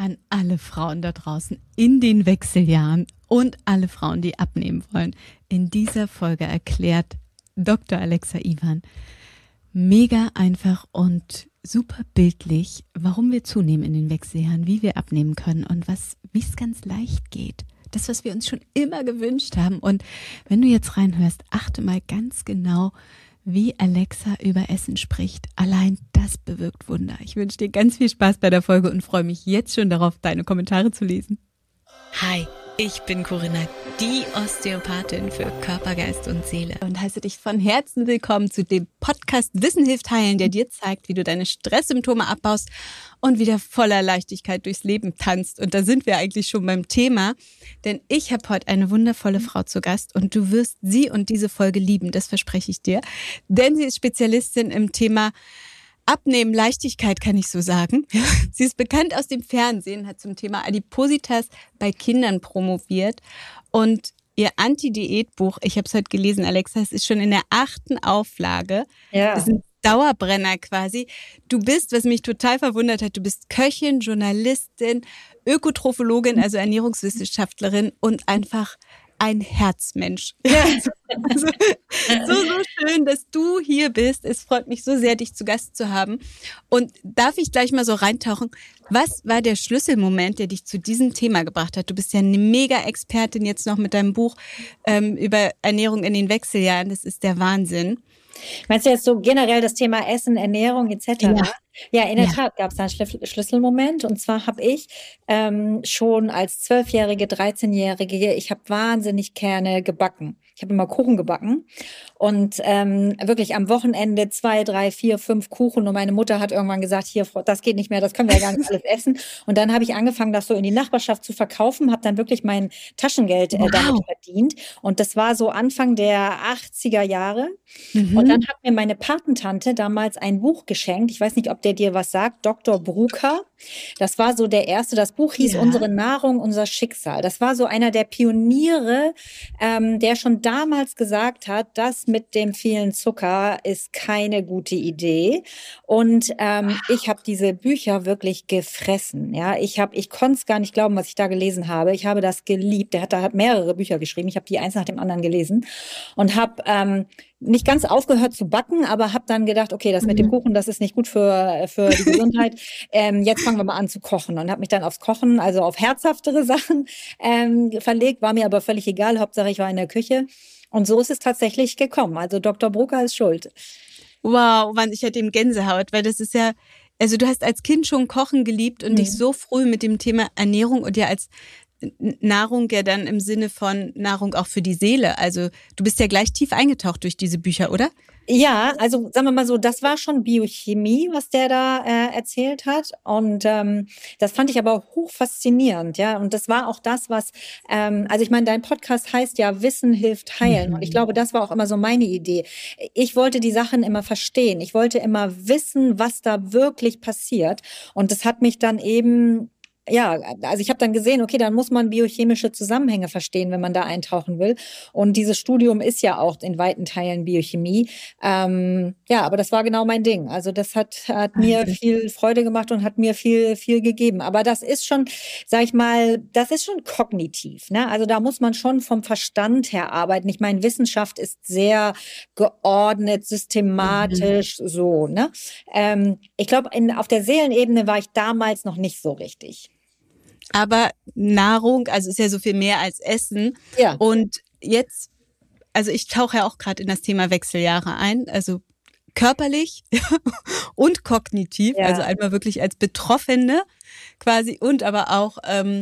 an alle Frauen da draußen in den Wechseljahren und alle Frauen, die abnehmen wollen. In dieser Folge erklärt Dr. Alexa Iwan mega einfach und super bildlich, warum wir zunehmen in den Wechseljahren, wie wir abnehmen können und wie es ganz leicht geht. Das, was wir uns schon immer gewünscht haben. Und wenn du jetzt reinhörst, achte mal ganz genau, wie Alexa über Essen spricht. Allein das bewirkt Wunder. Ich wünsche dir ganz viel Spaß bei der Folge und freue mich jetzt schon darauf, deine Kommentare zu lesen. Hi, ich bin Corinna, die Osteopathin für Körper, Geist und Seele und heiße dich von Herzen willkommen zu dem Podcast Wissen hilft heilen, der dir zeigt, wie du deine Stresssymptome abbaust und wieder voller Leichtigkeit durchs Leben tanzt. Und da sind wir eigentlich schon beim Thema, denn ich habe heute eine wundervolle Frau zu Gast und du wirst sie und diese Folge lieben, das verspreche ich dir, denn sie ist Spezialistin im Thema Abnehmen, Leichtigkeit, kann ich so sagen. Sie ist bekannt aus dem Fernsehen, hat zum Thema Adipositas bei Kindern promoviert und ihr Anti-Diät-Buch, ich habe es heute gelesen, Alexa, es ist schon in der 8. Auflage. Ja. Das ist ein Dauerbrenner quasi. Du bist, was mich total verwundert hat, du bist Köchin, Journalistin, Ökotrophologin, also Ernährungswissenschaftlerin und einfach ein Herzmensch. Ja. Also, so schön, dass du hier bist. Es freut mich so sehr, dich zu Gast zu haben. Und darf ich gleich mal so reintauchen? Was war der Schlüsselmoment, der dich zu diesem Thema gebracht hat? Du bist ja eine Mega-Expertin jetzt noch mit deinem Buch über Ernährung in den Wechseljahren. Das ist der Wahnsinn. Meinst du jetzt so generell das Thema Essen, Ernährung etc.? Ja, in der Tat gab es da einen Schlüsselmoment. Und zwar habe ich schon als 12-Jährige, 13-Jährige, ich habe wahnsinnig gerne gebacken. Ich habe immer Kuchen gebacken und wirklich am Wochenende 2, 3, 4, 5 Kuchen. Und meine Mutter hat irgendwann gesagt, hier, das geht nicht mehr, das können wir ja gar nicht alles essen. Und dann habe ich angefangen, das so in die Nachbarschaft zu verkaufen, habe dann wirklich mein Taschengeld damit verdient. Und das war so Anfang der 80er Jahre. Mhm. Und dann hat mir meine Patentante damals ein Buch geschenkt. Ich weiß nicht, ob der dir was sagt, Dr. Brucker. Das war so der erste. Das Buch hieß Unsere Nahrung, unser Schicksal. Das war so einer der Pioniere, der schon damals gesagt hat, das mit dem vielen Zucker ist keine gute Idee. Und ich habe diese Bücher wirklich gefressen. Ja, ich konnte es gar nicht glauben, was ich da gelesen habe. Ich habe das geliebt. Der hat mehrere Bücher geschrieben. Ich habe die eins nach dem anderen gelesen und habe nicht ganz aufgehört zu backen, aber habe dann gedacht, okay, das mit dem Kuchen, das ist nicht gut für die Gesundheit. Jetzt fangen wir mal an zu kochen und habe mich dann aufs Kochen, also auf herzhaftere Sachen verlegt, war mir aber völlig egal. Hauptsache, ich war in der Küche. Und so ist es tatsächlich gekommen. Also Dr. Brucker ist schuld. Wow, Mann, ich hätte ihm Gänsehaut, weil das ist ja, also du hast als Kind schon Kochen geliebt und dich so früh mit dem Thema Ernährung und ja als Nahrung ja dann im Sinne von Nahrung auch für die Seele. Also du bist ja gleich tief eingetaucht durch diese Bücher, oder? Ja, also sagen wir mal so, das war schon Biochemie, was der da erzählt hat. Und das fand ich aber hoch faszinierend, ja. Und das war auch das, was, also ich meine, dein Podcast heißt ja Wissen hilft heilen. Und ich glaube, das war auch immer so meine Idee. Ich wollte die Sachen immer verstehen. Ich wollte immer wissen, was da wirklich passiert. Und das hat mich dann eben also ich habe dann gesehen, okay, dann muss man biochemische Zusammenhänge verstehen, wenn man da eintauchen will. Und dieses Studium ist ja auch in weiten Teilen Biochemie. Aber das war genau mein Ding. Also das hat mir viel Freude gemacht und hat mir viel gegeben. Aber das ist schon, sag ich mal, das ist schon kognitiv, ne? Also da muss man schon vom Verstand her arbeiten. Ich meine, Wissenschaft ist sehr geordnet, systematisch, so, ne? Ich glaube, auf der Seelenebene war ich damals noch nicht so richtig. Aber Nahrung, also ist ja so viel mehr als Essen. Ja. Und jetzt, also ich tauche ja auch gerade in das Thema Wechseljahre ein, also körperlich und kognitiv, also einmal wirklich als Betroffene quasi und aber auch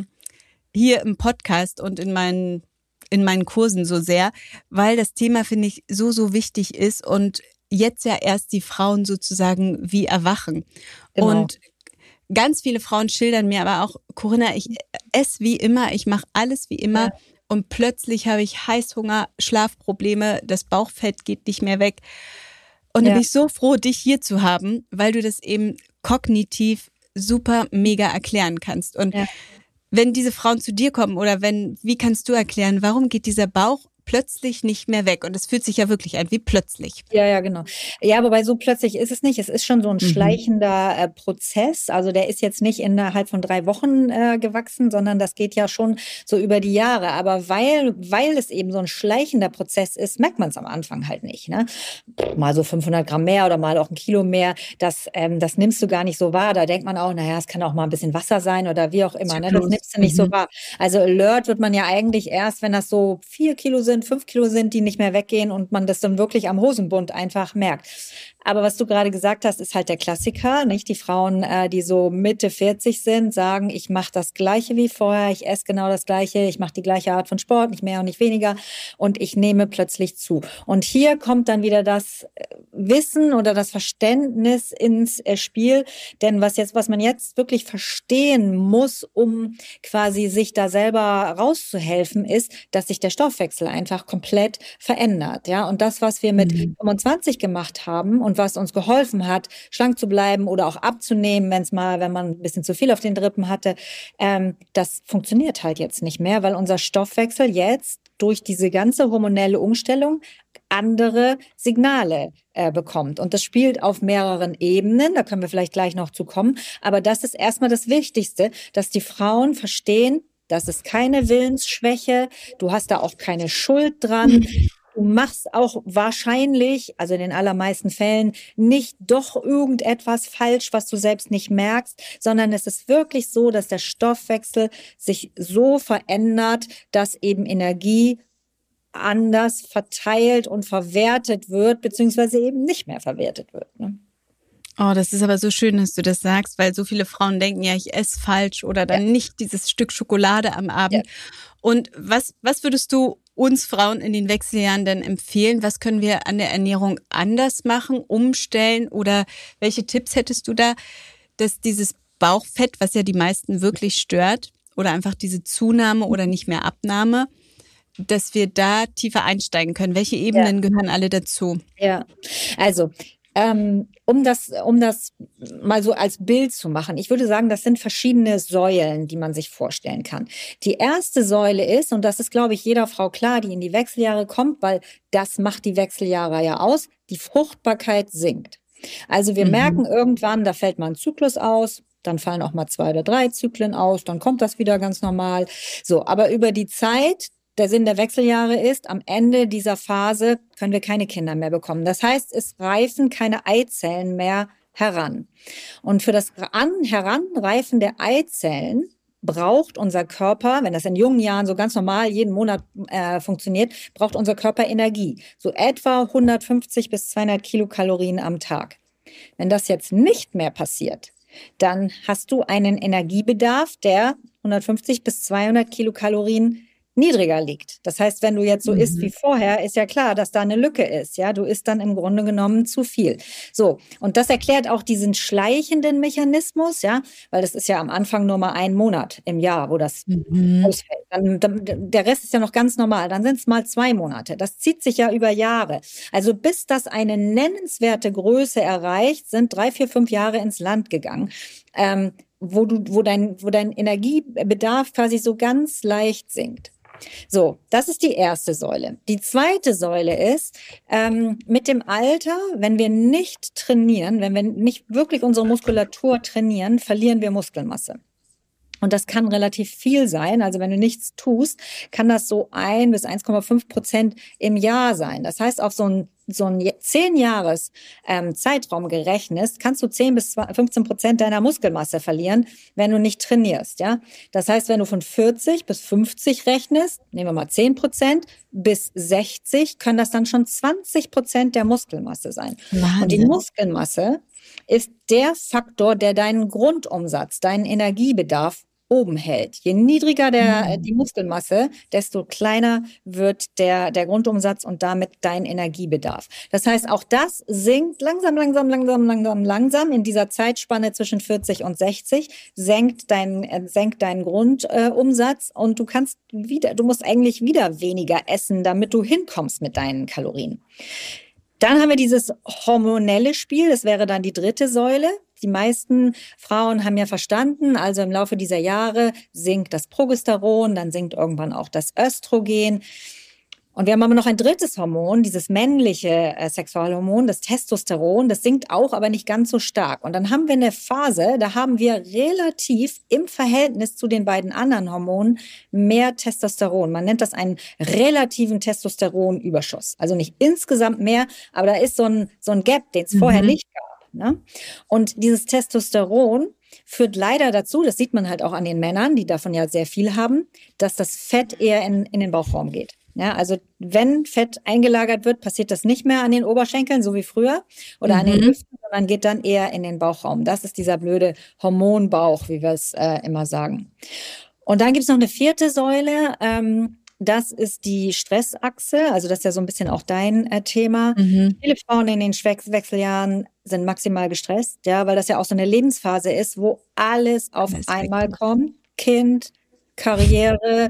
hier im Podcast und in meinen Kursen so sehr, weil das Thema, finde ich, so wichtig ist und jetzt ja erst die Frauen sozusagen wie erwachen. Genau. Und ganz viele Frauen schildern mir aber auch, Corinna, ich esse wie immer, ich mache alles wie immer und plötzlich habe ich Heißhunger, Schlafprobleme, das Bauchfett geht nicht mehr weg. Und dann bin ich so froh, dich hier zu haben, weil du das eben kognitiv super mega erklären kannst. Und wenn diese Frauen zu dir kommen oder wie kannst du erklären, warum geht dieser Bauch plötzlich nicht mehr weg. Und es fühlt sich ja wirklich an, wie plötzlich. Ja, genau. Ja, wobei so plötzlich ist es nicht. Es ist schon so ein schleichender Prozess. Also der ist jetzt nicht innerhalb von 3 Wochen gewachsen, sondern das geht ja schon so über die Jahre. Aber weil es eben so ein schleichender Prozess ist, merkt man es am Anfang halt nicht. Ne? Mal so 500 Gramm mehr oder mal auch 1 Kilo mehr, das nimmst du gar nicht so wahr. Da denkt man auch, naja, es kann auch mal ein bisschen Wasser sein oder wie auch immer. Ne? Das nimmst du nicht so wahr. Also Alert wird man ja eigentlich erst, wenn das so 4 Kilo sind, 5 Kilo sind, die nicht mehr weggehen und man das dann wirklich am Hosenbund einfach merkt. Aber was du gerade gesagt hast, ist halt der Klassiker, nicht? Die Frauen, die so Mitte 40 sind, sagen, ich mache das Gleiche wie vorher, ich esse genau das Gleiche, ich mache die gleiche Art von Sport, nicht mehr und nicht weniger und ich nehme plötzlich zu. Und hier kommt dann wieder das Wissen oder das Verständnis ins Spiel, denn was man jetzt wirklich verstehen muss, um quasi sich da selber rauszuhelfen, ist, dass sich der Stoffwechsel einfach komplett verändert, ja? Und das, was wir mit 25 gemacht haben und was uns geholfen hat, schlank zu bleiben oder auch abzunehmen, wenn man ein bisschen zu viel auf den Rippen hatte, das funktioniert halt jetzt nicht mehr, weil unser Stoffwechsel jetzt durch diese ganze hormonelle Umstellung andere Signale bekommt. Und das spielt auf mehreren Ebenen, da können wir vielleicht gleich noch zu kommen. Aber das ist erstmal das Wichtigste, dass die Frauen verstehen, das ist keine Willensschwäche, du hast da auch keine Schuld dran. Du machst auch wahrscheinlich, also in den allermeisten Fällen, nicht doch irgendetwas falsch, was du selbst nicht merkst, sondern es ist wirklich so, dass der Stoffwechsel sich so verändert, dass eben Energie anders verteilt und verwertet wird, beziehungsweise eben nicht mehr verwertet wird. Ne? Oh, das ist aber so schön, dass du das sagst, weil so viele Frauen denken, ja, ich esse falsch oder dann nicht dieses Stück Schokolade am Abend. Ja. Und was würdest du uns Frauen in den Wechseljahren denn empfehlen? Was können wir an der Ernährung anders machen, umstellen oder welche Tipps hättest du da, dass dieses Bauchfett, was ja die meisten wirklich stört oder einfach diese Zunahme oder nicht mehr Abnahme, dass wir da tiefer einsteigen können? Welche Ebenen gehören alle dazu? Ja, also um das mal so als Bild zu machen, ich würde sagen, das sind verschiedene Säulen, die man sich vorstellen kann. Die erste Säule ist, und das ist, glaube ich, jeder Frau klar, die in die Wechseljahre kommt, weil das macht die Wechseljahre ja aus, die Fruchtbarkeit sinkt. Also wir merken irgendwann, da fällt mal ein Zyklus aus, dann fallen auch mal 2 oder 3 Zyklen aus, dann kommt das wieder ganz normal. So, aber über die Zeit, der Sinn der Wechseljahre ist, am Ende dieser Phase können wir keine Kinder mehr bekommen. Das heißt, es reifen keine Eizellen mehr heran. Und für das Heranreifen der Eizellen braucht unser Körper, wenn das in jungen Jahren so ganz normal jeden Monat funktioniert, braucht unser Körper Energie. So etwa 150 bis 200 Kilokalorien am Tag. Wenn das jetzt nicht mehr passiert, dann hast du einen Energiebedarf, der 150 bis 200 Kilokalorien niedriger liegt. Das heißt, wenn du jetzt so isst wie vorher, ist ja klar, dass da eine Lücke ist. Ja, du isst dann im Grunde genommen zu viel. So. Und das erklärt auch diesen schleichenden Mechanismus, ja, weil das ist ja am Anfang nur mal 1 Monat im Jahr, wo das ausfällt. Dann, der Rest ist ja noch ganz normal. Dann sind es mal 2 Monate. Das zieht sich ja über Jahre. Also bis das eine nennenswerte Größe erreicht, sind 3, 4, 5 Jahre ins Land gegangen. Wo dein Energiebedarf quasi so ganz leicht sinkt. So, das ist die erste Säule. Die zweite Säule ist, mit dem Alter, wenn wir nicht trainieren, wenn wir nicht wirklich unsere Muskulatur trainieren, verlieren wir Muskelmasse. Und das kann relativ viel sein. Also wenn du nichts tust, kann das so 1 bis 1,5% im Jahr sein. Das heißt, auf so ein 10 Jahres Zeitraum gerechnet, kannst du 10 bis 15% deiner Muskelmasse verlieren, wenn du nicht trainierst. Ja, das heißt, wenn du von 40 bis 50 rechnest, nehmen wir mal 10%, bis 60 können das dann schon 20% der Muskelmasse sein. Wahnsinn. Und die Muskelmasse ist der Faktor, der deinen Grundumsatz, deinen Energiebedarf oben hält. Je niedriger die Muskelmasse, desto kleiner wird der Grundumsatz und damit dein Energiebedarf. Das heißt, auch das sinkt langsam in dieser Zeitspanne zwischen 40 und 60, senkt deinen Grundumsatz und du musst eigentlich wieder weniger essen, damit du hinkommst mit deinen Kalorien. Dann haben wir dieses hormonelle Spiel, das wäre dann die dritte Säule. Die meisten Frauen haben ja verstanden, also im Laufe dieser Jahre sinkt das Progesteron, dann sinkt irgendwann auch das Östrogen. Und wir haben aber noch ein drittes Hormon, dieses männliche Sexualhormon, das Testosteron. Das sinkt auch, aber nicht ganz so stark. Und dann haben wir eine Phase, da haben wir relativ im Verhältnis zu den beiden anderen Hormonen mehr Testosteron. Man nennt das einen relativen Testosteronüberschuss. Also nicht insgesamt mehr, aber da ist so ein Gap, den es vorher nicht gab. Ne? Und dieses Testosteron führt leider dazu, das sieht man halt auch an den Männern, die davon ja sehr viel haben, dass das Fett eher in den Bauchraum geht. Ja, also wenn Fett eingelagert wird, passiert das nicht mehr an den Oberschenkeln, so wie früher, oder an den Hüften, sondern geht dann eher in den Bauchraum. Das ist dieser blöde Hormonbauch, wie wir es immer sagen. Und dann gibt es noch eine vierte Säule, das ist die Stressachse, also das ist ja so ein bisschen auch dein Thema. Viele Frauen in den Wechseljahren sind maximal gestresst, ja, weil das ja auch so eine Lebensphase ist, wo alles auf einmal kommt. Kind, Karriere,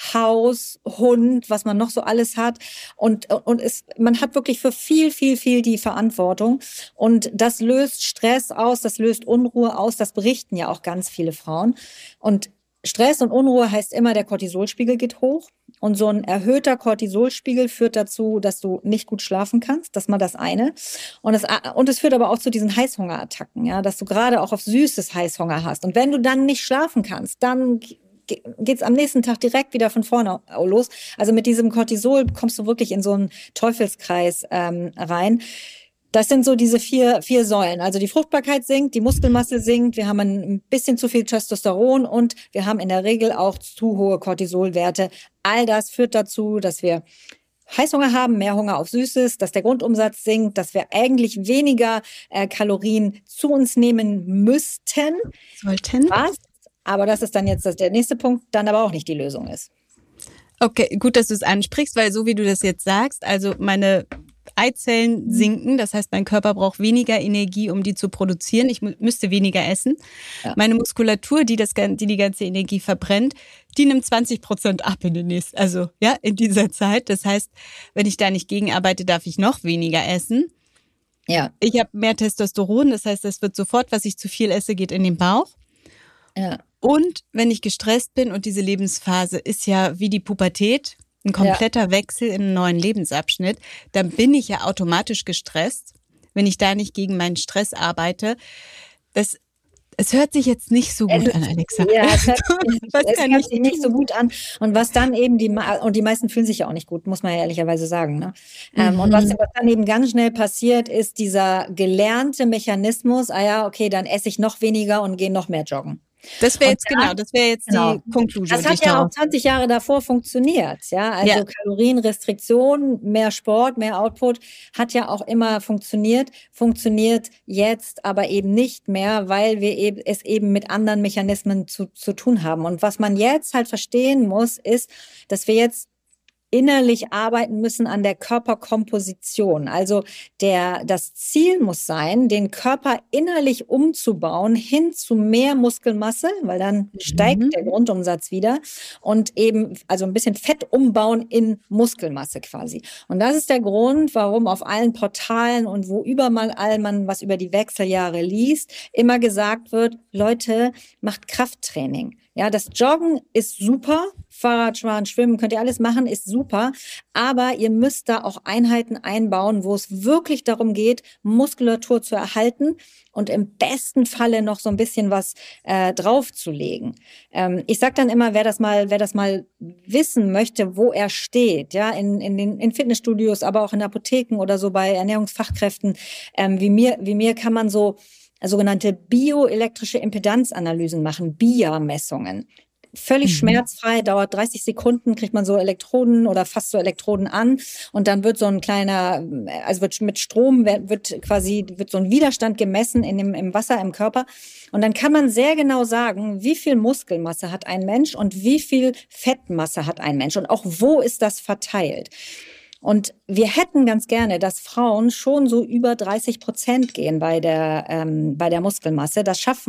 Haus, Hund, was man noch so alles hat. Und man hat wirklich für viel, viel, viel die Verantwortung. Und das löst Stress aus, das löst Unruhe aus. Das berichten ja auch ganz viele Frauen. Und Stress und Unruhe heißt immer, der Cortisolspiegel geht hoch. Und so ein erhöhter Cortisolspiegel führt dazu, dass du nicht gut schlafen kannst. Das ist mal das eine. Und es führt aber auch zu diesen Heißhungerattacken, ja, dass du gerade auch auf Süßes Heißhunger hast. Und wenn du dann nicht schlafen kannst, dann geht's am nächsten Tag direkt wieder von vorne los. Also mit diesem Cortisol kommst du wirklich in so einen Teufelskreis rein. Das sind so diese vier Säulen. Also die Fruchtbarkeit sinkt, die Muskelmasse sinkt, wir haben ein bisschen zu viel Testosteron und wir haben in der Regel auch zu hohe Cortisolwerte. All das führt dazu, dass wir Heißhunger haben, mehr Hunger auf Süßes, dass der Grundumsatz sinkt, dass wir eigentlich weniger Kalorien zu uns nehmen müssten. Sollten. Was? Aber das ist dann jetzt der nächste Punkt, dann aber auch nicht die Lösung ist. Okay, gut, dass du es ansprichst, weil so wie du das jetzt sagst, also meine Eizellen sinken, das heißt, mein Körper braucht weniger Energie, um die zu produzieren. Ich müsste weniger essen. Ja. Meine Muskulatur, die die ganze Energie verbrennt, die nimmt 20% ab in dieser Zeit. Das heißt, wenn ich da nicht gegenarbeite, darf ich noch weniger essen. Ja. Ich habe mehr Testosteron, das heißt, das wird sofort, was ich zu viel esse, geht in den Bauch. Ja. Und wenn ich gestresst bin und diese Lebensphase ist ja wie die Pubertät, ein kompletter Wechsel in einen neuen Lebensabschnitt, dann bin ich ja automatisch gestresst, wenn ich da nicht gegen meinen Stress arbeite. Es hört sich jetzt nicht so gut an, Alexa. Ja, es hört sich nicht so gut an. Und was dann eben die meisten fühlen sich ja auch nicht gut, muss man ja ehrlicherweise sagen. Ne? Und was dann eben ganz schnell passiert, ist dieser gelernte Mechanismus, okay, dann esse ich noch weniger und gehe noch mehr joggen. Das wäre jetzt die Conclusion. Das hat ja auch 20 Jahre davor funktioniert, ja. Also Kalorienrestriktion, mehr Sport, mehr Output hat ja auch immer funktioniert jetzt aber eben nicht mehr, weil wir es eben mit anderen Mechanismen zu tun haben. Und was man jetzt halt verstehen muss, ist, dass wir jetzt innerlich arbeiten müssen an der Körperkomposition. Also das Ziel muss sein, den Körper innerlich umzubauen hin zu mehr Muskelmasse, weil dann steigt der Grundumsatz wieder und eben also ein bisschen Fett umbauen in Muskelmasse quasi. Und das ist der Grund, warum auf allen Portalen und wo überall man was über die Wechseljahre liest, immer gesagt wird, Leute, macht Krafttraining. Ja, das Joggen ist super, Fahrradfahren, Schwimmen, könnt ihr alles machen, ist super, aber ihr müsst da auch Einheiten einbauen, wo es wirklich darum geht, Muskulatur zu erhalten und im besten Falle noch so ein bisschen was draufzulegen. Ich sag dann immer, wer das mal wissen möchte, wo er steht, ja, in Fitnessstudios, aber auch in Apotheken oder so bei Ernährungsfachkräften, wie mir kann man so sogenannte bioelektrische Impedanzanalysen machen, BIA-Messungen. Völlig schmerzfrei, dauert 30 Sekunden, kriegt man so Elektroden oder fast so Elektroden an und dann wird so ein kleiner, also wird mit Strom, wird so ein Widerstand gemessen im Wasser im Körper und dann kann man sehr genau sagen, wie viel Muskelmasse hat ein Mensch und wie viel Fettmasse hat ein Mensch und auch wo ist das verteilt. Und wir hätten ganz gerne, dass Frauen schon so über 30% gehen bei der Muskelmasse. Das schaffst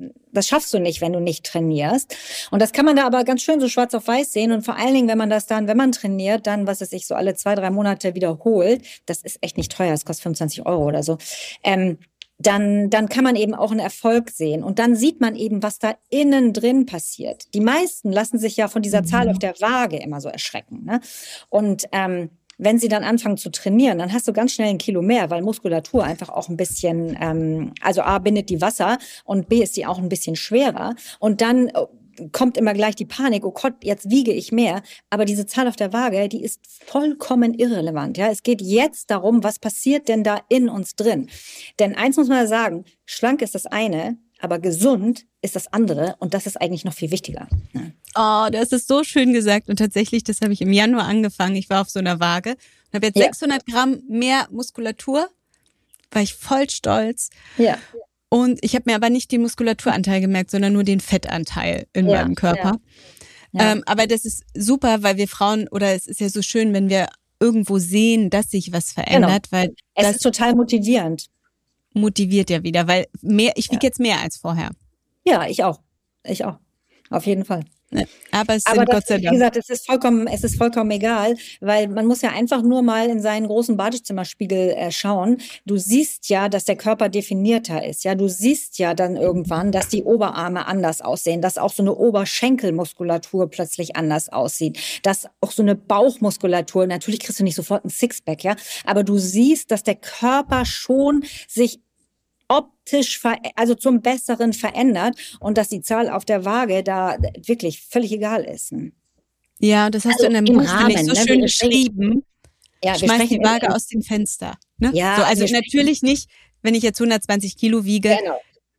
du nicht, wenn du nicht trainierst. Und das kann man da aber ganz schön so schwarz auf weiß sehen. Und vor allen Dingen, wenn man trainiert, dann, was es sich so alle 2-3 Monate wiederholt, das ist echt nicht teuer, das kostet 25 € oder so. dann kann man eben auch einen Erfolg sehen. Und dann sieht man eben, was da innen drin passiert. Die meisten lassen sich ja von dieser Zahl auf der Waage immer so erschrecken. Ne? Und wenn sie dann anfangen zu trainieren, dann hast du ganz schnell 1 Kilo mehr, weil Muskulatur einfach auch ein bisschen, also A, bindet die Wasser und B, ist die auch ein bisschen schwerer. Und dann kommt immer gleich die Panik, oh Gott, jetzt wiege ich mehr. Aber diese Zahl auf der Waage, die ist vollkommen irrelevant. Ja, es geht jetzt darum, was passiert denn da in uns drin? Denn eins muss man sagen, schlank ist das eine, aber gesund ist das andere. Und das ist eigentlich noch viel wichtiger. Ne? Oh, das ist so schön gesagt. Und tatsächlich, das habe ich im Januar angefangen. Ich war auf so einer Waage und habe jetzt 600 Gramm mehr Muskulatur. War ich voll stolz. Ja. Und ich habe mir aber nicht den Muskulaturanteil gemerkt, sondern nur den Fettanteil in meinem Körper. Ja. Aber das ist super, weil wir Frauen, oder es ist ja so schön, wenn wir irgendwo sehen, dass sich was verändert. Genau. Weil es ist total motivierend. Motiviert ja wieder, weil ich wiege jetzt mehr als vorher. Ja, ich auch. Auf jeden Fall. Aber Gott sei Dank. Wie gesagt, es ist vollkommen egal, weil man muss ja einfach nur mal in seinen großen Badezimmerspiegel schauen. Du siehst ja, dass der Körper definierter ist. Ja, du siehst ja dann irgendwann, dass die Oberarme anders aussehen, dass auch so eine Oberschenkelmuskulatur plötzlich anders aussieht, dass auch so eine Bauchmuskulatur, natürlich kriegst du nicht sofort ein Sixpack, ja, aber du siehst, dass der Körper schon sich optisch, also zum Besseren verändert und dass die Zahl auf der Waage da wirklich völlig egal ist. Ja, das hast du in deinem Buch so schön beschrieben. Ja, schmeiß die Waage aus dem Fenster. Ne? Ja, so, also natürlich nicht, wenn ich jetzt 120 Kilo wiege. Genau.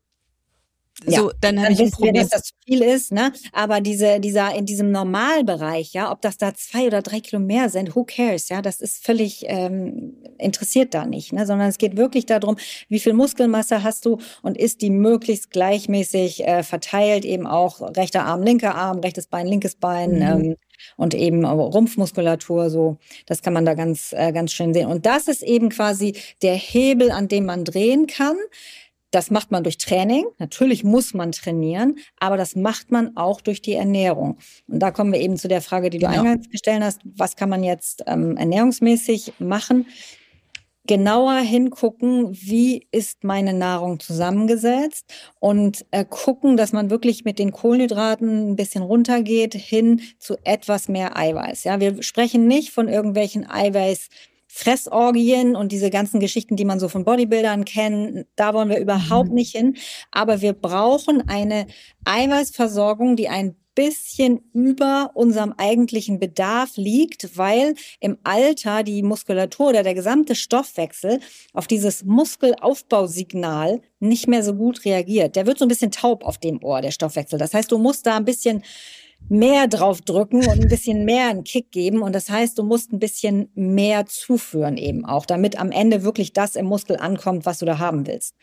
So, dann habe ich ein Problem. Wir, dass das zu viel ist, ne? Aber in diesem Normalbereich, ja, ob das da 2 oder 3 Kilo mehr sind, who cares, ja, das ist völlig interessiert da nicht, ne? Sondern es geht wirklich darum, wie viel Muskelmasse hast du und ist die möglichst gleichmäßig verteilt, eben auch rechter Arm, linker Arm, rechtes Bein, linkes Bein und eben Rumpfmuskulatur, so, das kann man da ganz schön sehen. Und das ist eben quasi der Hebel, an dem man drehen kann. Das macht man durch Training. Natürlich muss man trainieren, aber das macht man auch durch die Ernährung. Und da kommen wir eben zu der Frage, die du eingangs gestellt hast. Was kann man jetzt ernährungsmäßig machen? Genauer hingucken, wie ist meine Nahrung zusammengesetzt und gucken, dass man wirklich mit den Kohlenhydraten ein bisschen runtergeht hin zu etwas mehr Eiweiß. Ja, wir sprechen nicht von irgendwelchen Fressorgien und diese ganzen Geschichten, die man so von Bodybuildern kennt, da wollen wir überhaupt nicht hin. Aber wir brauchen eine Eiweißversorgung, die ein bisschen über unserem eigentlichen Bedarf liegt, weil im Alter die Muskulatur oder der gesamte Stoffwechsel auf dieses Muskelaufbausignal nicht mehr so gut reagiert. Der wird so ein bisschen taub auf dem Ohr, der Stoffwechsel. Das heißt, du musst da ein bisschen mehr drauf drücken und ein bisschen mehr einen Kick geben. Und das heißt, du musst ein bisschen mehr zuführen eben auch, damit am Ende wirklich das im Muskel ankommt, was du da haben willst.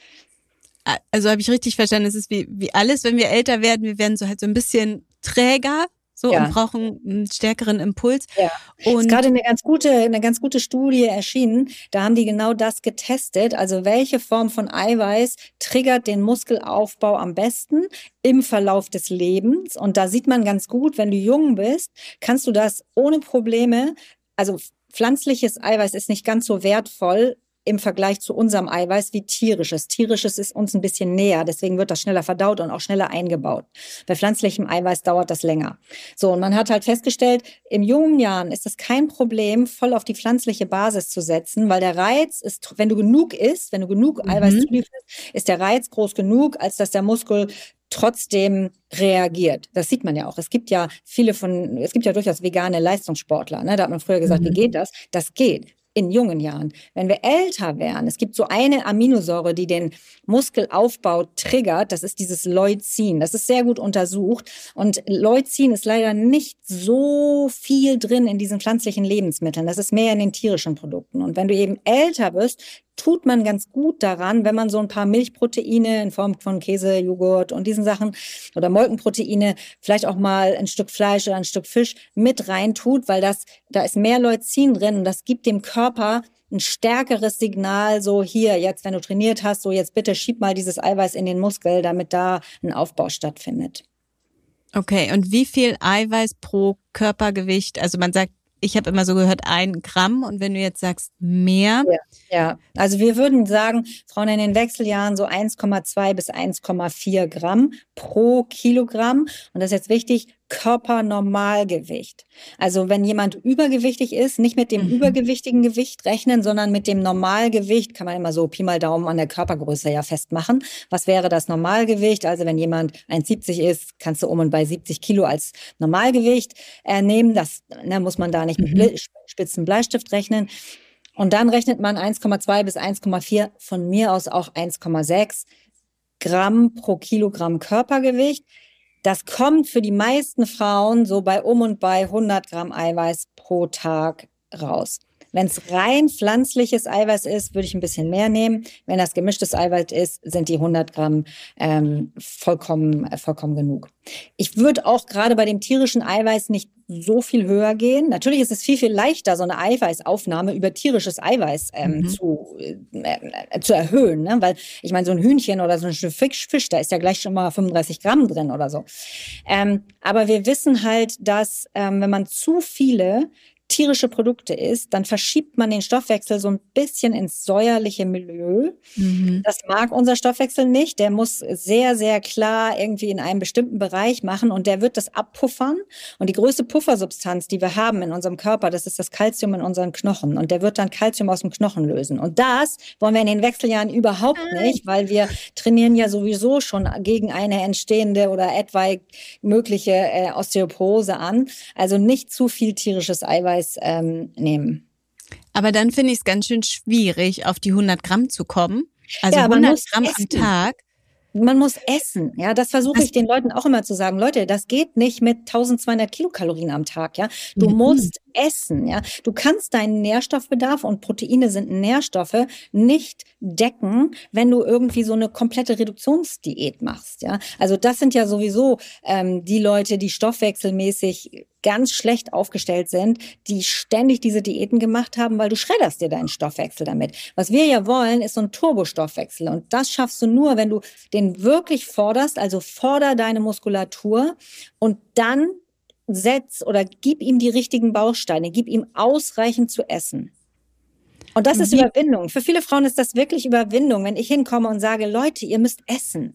Also habe ich richtig verstanden, es ist wie alles, wenn wir älter werden, wir werden so halt so ein bisschen träger und brauchen einen stärkeren Impuls. Ja. Und ist gerade eine ganz gute Studie erschienen. Da haben die genau das getestet. Also welche Form von Eiweiß triggert den Muskelaufbau am besten im Verlauf des Lebens? Und da sieht man ganz gut, wenn du jung bist, kannst du das ohne Probleme, also pflanzliches Eiweiß ist nicht ganz so wertvoll im Vergleich zu unserem Eiweiß wie tierisches. Tierisches ist uns ein bisschen näher, deswegen wird das schneller verdaut und auch schneller eingebaut. Bei pflanzlichem Eiweiß dauert das länger. So, und man hat halt festgestellt, in jungen Jahren ist es kein Problem, voll auf die pflanzliche Basis zu setzen, weil der Reiz ist, wenn du genug isst, wenn du genug Eiweiß zulieferst, ist der Reiz groß genug, als dass der Muskel trotzdem reagiert. Das sieht man ja auch. Es gibt ja durchaus vegane Leistungssportler, ne? Da hat man früher gesagt, wie geht das? Das geht. In jungen Jahren. Wenn wir älter wären, es gibt so eine Aminosäure, die den Muskelaufbau triggert, das ist dieses Leucin. Das ist sehr gut untersucht und Leucin ist leider nicht so viel drin in diesen pflanzlichen Lebensmitteln. Das ist mehr in den tierischen Produkten. Und wenn du eben älter wirst, tut man ganz gut daran, wenn man so ein paar Milchproteine in Form von Käse, Joghurt und diesen Sachen oder Molkenproteine, vielleicht auch mal ein Stück Fleisch oder ein Stück Fisch mit reintut, weil da ist mehr Leucin drin und das gibt dem Körper ein stärkeres Signal, so hier, jetzt, wenn du trainiert hast, so jetzt bitte schieb mal dieses Eiweiß in den Muskel, damit da ein Aufbau stattfindet. Okay, und wie viel Eiweiß pro Körpergewicht? Also man sagt, ich habe immer so gehört, 1 Gramm. Und wenn du jetzt sagst, mehr. Ja, also wir würden sagen, Frauen in den Wechseljahren so 1,2 bis 1,4 Gramm pro Kilogramm. Und das ist jetzt wichtig, Körpernormalgewicht. Also wenn jemand übergewichtig ist, nicht mit dem übergewichtigen Gewicht rechnen, sondern mit dem Normalgewicht, kann man immer so Pi mal Daumen an der Körpergröße ja festmachen. Was wäre das Normalgewicht? Also wenn jemand 1,70 ist, kannst du um und bei 70 Kilo als Normalgewicht nehmen. Das muss man da nicht mit spitzen Bleistift rechnen. Und dann rechnet man 1,2 bis 1,4, von mir aus auch 1,6 Gramm pro Kilogramm Körpergewicht. Das kommt für die meisten Frauen so bei und bei 100 Gramm Eiweiß pro Tag raus. Wenn es rein pflanzliches Eiweiß ist, würde ich ein bisschen mehr nehmen. Wenn das gemischtes Eiweiß ist, sind die 100 Gramm vollkommen genug. Ich würde auch gerade bei dem tierischen Eiweiß nicht so viel höher gehen. Natürlich ist es viel, viel leichter, so eine Eiweißaufnahme über tierisches Eiweiß zu erhöhen. Ne? Weil ich meine, so ein Hühnchen oder so ein Stück Fisch, da ist ja gleich schon mal 35 Gramm drin oder so. Aber wir wissen halt, dass wenn man zu viele tierische Produkte isst, dann verschiebt man den Stoffwechsel so ein bisschen ins säuerliche Milieu. Das mag unser Stoffwechsel nicht. Der muss sehr, sehr klar irgendwie in einem bestimmten Bereich machen und der wird das abpuffern. Und die größte Puffersubstanz, die wir haben in unserem Körper, das ist das Calcium in unseren Knochen. Und der wird dann Calcium aus dem Knochen lösen. Und das wollen wir in den Wechseljahren überhaupt nicht, weil wir trainieren ja sowieso schon gegen eine entstehende oder etwaig mögliche Osteoporose an. Also nicht zu viel tierisches Eiweiß nehmen. Aber dann finde ich es ganz schön schwierig, auf die 100 Gramm zu kommen. Also ja, 100 Gramm am Tag. Man muss essen, ja, das versuche ich den Leuten auch immer zu sagen. Leute, das geht nicht mit 1200 Kilokalorien am Tag, ja. Du musst essen, ja. Du kannst deinen Nährstoffbedarf, und Proteine sind Nährstoffe, nicht decken, wenn du irgendwie so eine komplette Reduktionsdiät machst, ja. Also das sind ja sowieso die Leute, die stoffwechselmäßig ganz schlecht aufgestellt sind, die ständig diese Diäten gemacht haben, weil du schredderst dir deinen Stoffwechsel damit. Was wir ja wollen, ist so ein Turbostoffwechsel. Und das schaffst du nur, wenn du den wirklich forderst, also forder deine Muskulatur und dann setz oder gib ihm die richtigen Bausteine, gib ihm ausreichend zu essen. Und das ist Überwindung. Für viele Frauen ist das wirklich Überwindung, wenn ich hinkomme und sage, Leute, ihr müsst essen.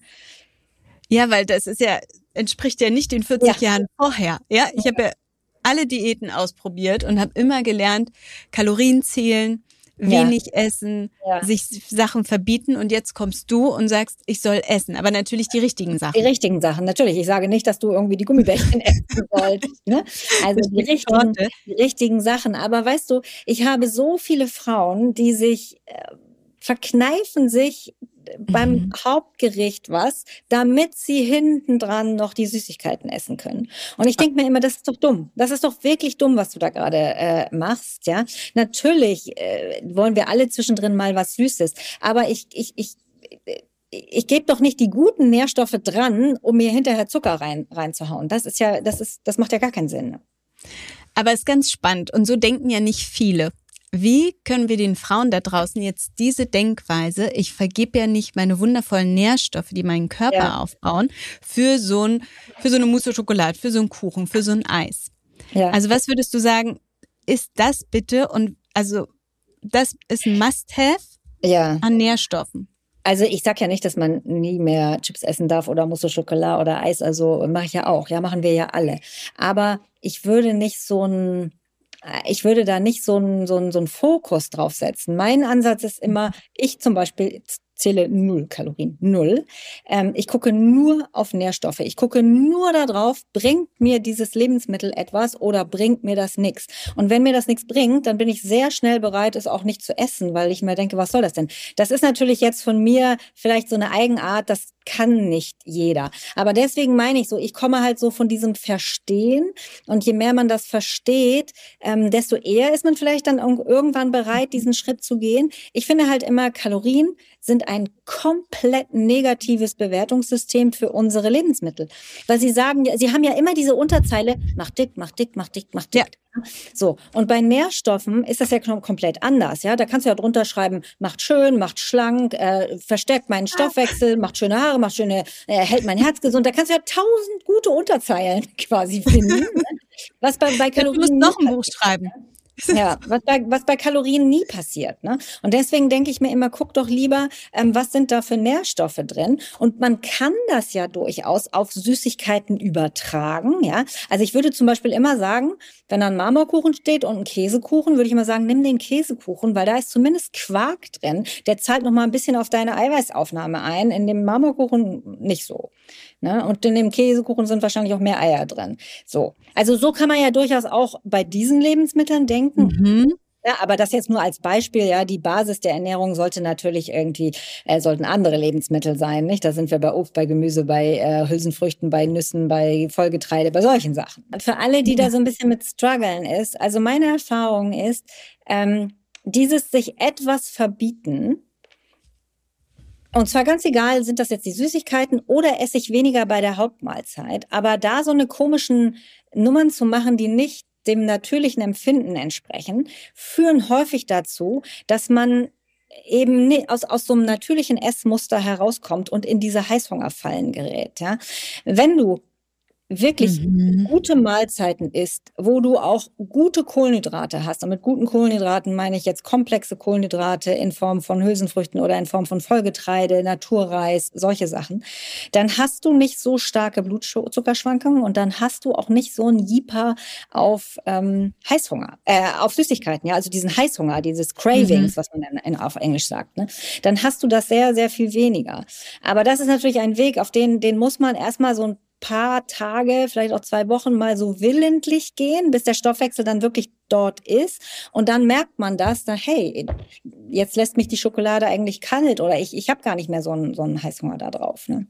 Ja, weil das ist ja, entspricht ja nicht den 40 Jahren vorher. Ja, ich habe ja alle Diäten ausprobiert und habe immer gelernt, Kalorien zählen, wenig essen, sich Sachen verbieten. Und jetzt kommst du und sagst, ich soll essen. Aber natürlich die richtigen Sachen. Die richtigen Sachen, natürlich. Ich sage nicht, dass du irgendwie die Gummibärchen essen sollst. Ne? Also die richtigen Sachen. Aber weißt du, ich habe so viele Frauen, die sich verkneifen sich beim Hauptgericht was, damit sie hinten dran noch die Süßigkeiten essen können. Und ich denke mir immer, das ist doch dumm. Das ist doch wirklich dumm, was du da gerade machst. Ja, natürlich wollen wir alle zwischendrin mal was Süßes, aber ich gebe doch nicht die guten Nährstoffe dran, um mir hinterher Zucker reinzuhauen. Das macht ja gar keinen Sinn. Aber es ist ganz spannend und so denken ja nicht viele. Wie können wir den Frauen da draußen jetzt diese Denkweise, ich vergebe ja nicht meine wundervollen Nährstoffe, die meinen Körper aufbauen, für so eine Mousse Schokolade, für so einen Kuchen, für so ein Eis. Ja. Also was würdest du sagen, ist das bitte, und also das ist ein Must-have an Nährstoffen? Also ich sag ja nicht, dass man nie mehr Chips essen darf oder Mousse Schokolade oder Eis, also mache ich ja auch, ja, machen wir ja alle. Aber ich würde da nicht so einen Fokus drauf setzen. Mein Ansatz ist immer, ich zum Beispiel zähle 0 Kalorien, 0. Ich gucke nur auf Nährstoffe. Ich gucke nur darauf, bringt mir dieses Lebensmittel etwas oder bringt mir das nichts? Und wenn mir das nichts bringt, dann bin ich sehr schnell bereit, es auch nicht zu essen, weil ich mir denke, was soll das denn? Das ist natürlich jetzt von mir vielleicht so eine Eigenart, das kann nicht jeder. Aber deswegen meine ich so, ich komme halt so von diesem Verstehen, und je mehr man das versteht, desto eher ist man vielleicht dann irgendwann bereit, diesen Schritt zu gehen. Ich finde halt immer, Kalorien sind ein komplett negatives Bewertungssystem für unsere Lebensmittel. Weil sie haben ja immer diese Unterzeile, mach dick, mach dick, mach dick, mach dick. Ja. So. Und bei Nährstoffen ist das ja komplett anders, ja. Da kannst du ja drunter schreiben, macht schön, macht schlank, verstärkt meinen Stoffwechsel, macht schöne Haare, hält mein Herz gesund. Da kannst du ja 1000 gute Unterzeilen quasi finden. Was bei Du musst Kalorien noch ein Buch schreiben. Ja, was bei Kalorien nie passiert, ne? Und deswegen denke ich mir immer, guck doch lieber, was sind da für Nährstoffe drin? Und man kann das ja durchaus auf Süßigkeiten übertragen, ja? Also ich würde zum Beispiel immer sagen, wenn da ein Marmorkuchen steht und ein Käsekuchen, würde ich immer sagen, nimm den Käsekuchen, weil da ist zumindest Quark drin. Der zahlt noch mal ein bisschen auf deine Eiweißaufnahme ein. In dem Marmorkuchen nicht so. Ne? Und in dem Käsekuchen sind wahrscheinlich auch mehr Eier drin. So. Also so kann man ja durchaus auch bei diesen Lebensmitteln denken. Mhm. Ja, aber das jetzt nur als Beispiel, ja, die Basis der Ernährung sollte natürlich irgendwie, sollten andere Lebensmittel sein, nicht? Da sind wir bei Obst, bei Gemüse, bei Hülsenfrüchten, bei Nüssen, bei Vollgetreide, bei solchen Sachen. Für alle, die da so ein bisschen mit strugglen ist, also meine Erfahrung ist, dieses sich etwas verbieten, und zwar ganz egal, sind das jetzt die Süßigkeiten oder esse ich weniger bei der Hauptmahlzeit. Aber da so eine komischen Nummern zu machen, die nicht dem natürlichen Empfinden entsprechen, führen häufig dazu, dass man eben aus so einem natürlichen Essmuster herauskommt und in diese Heißhungerfallen gerät. Ja? Wenn du wirklich gute Mahlzeiten isst, wo du auch gute Kohlenhydrate hast. Und mit guten Kohlenhydraten meine ich jetzt komplexe Kohlenhydrate in Form von Hülsenfrüchten oder in Form von Vollgetreide, Naturreis, solche Sachen. Dann hast du nicht so starke Blutzuckerschwankungen und dann hast du auch nicht so ein Jieper auf Heißhunger, auf Süßigkeiten, ja, also diesen Heißhunger, dieses Cravings, was man dann auf Englisch sagt. Ne? Dann hast du das sehr, sehr viel weniger. Aber das ist natürlich ein Weg, auf den muss man erstmal so ein paar Tage, vielleicht auch 2 Wochen mal so willentlich gehen, bis der Stoffwechsel dann wirklich dort ist. Und dann merkt man das, dann, hey, jetzt lässt mich die Schokolade eigentlich kalt oder ich habe gar nicht mehr so einen Heißhunger da drauf. Ne?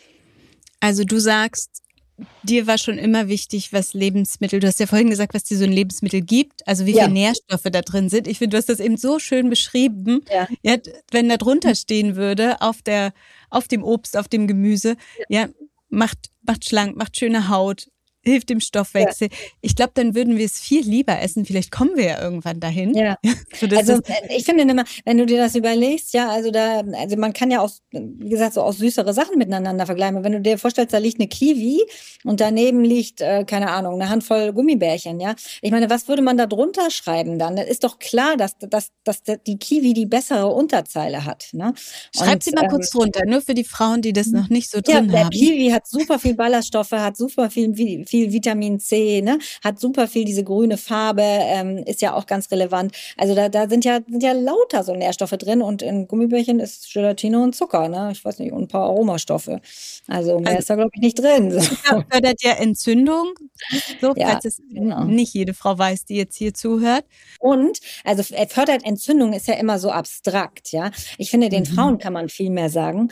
Also du sagst, dir war schon immer wichtig, was Lebensmittel, du hast ja vorhin gesagt, was dir so ein Lebensmittel gibt, also wie viele Nährstoffe da drin sind. Ich finde, du hast das eben so schön beschrieben. Ja, wenn da drunter stehen würde, auf dem Obst, auf dem Gemüse, ja, macht schlank, macht schöne Haut, hilft dem Stoffwechsel. Ja. Ich glaube, dann würden wir es viel lieber essen. Vielleicht kommen wir ja irgendwann dahin. Ja. Also ich finde immer, wenn du dir das überlegst, ja, also man kann ja auch, wie gesagt, so auch süßere Sachen miteinander vergleichen. Wenn du dir vorstellst, da liegt eine Kiwi und daneben liegt, keine Ahnung, eine Handvoll Gummibärchen, ja. Ich meine, was würde man da drunter schreiben dann? Das ist doch klar, dass die Kiwi die bessere Unterzeile hat. Ne? Schreib sie mal kurz drunter, nur für die Frauen, die das noch nicht so drin haben. Der Kiwi hat super viel Ballaststoffe, hat super viel Vitamin C, ne? Hat super viel diese grüne Farbe, ist ja auch ganz relevant. Also da sind ja lauter so Nährstoffe drin und in Gummibärchen ist Gelatine und Zucker, ne? Ich weiß nicht, und ein paar Aromastoffe. Also mehr ist da, glaube ich, nicht drin. So. Fördert ja Entzündung, so, falls es nicht jede Frau weiß, die jetzt hier zuhört. Und, also fördert Entzündung ist ja immer so abstrakt, ja. Ich finde, den Frauen kann man viel mehr sagen.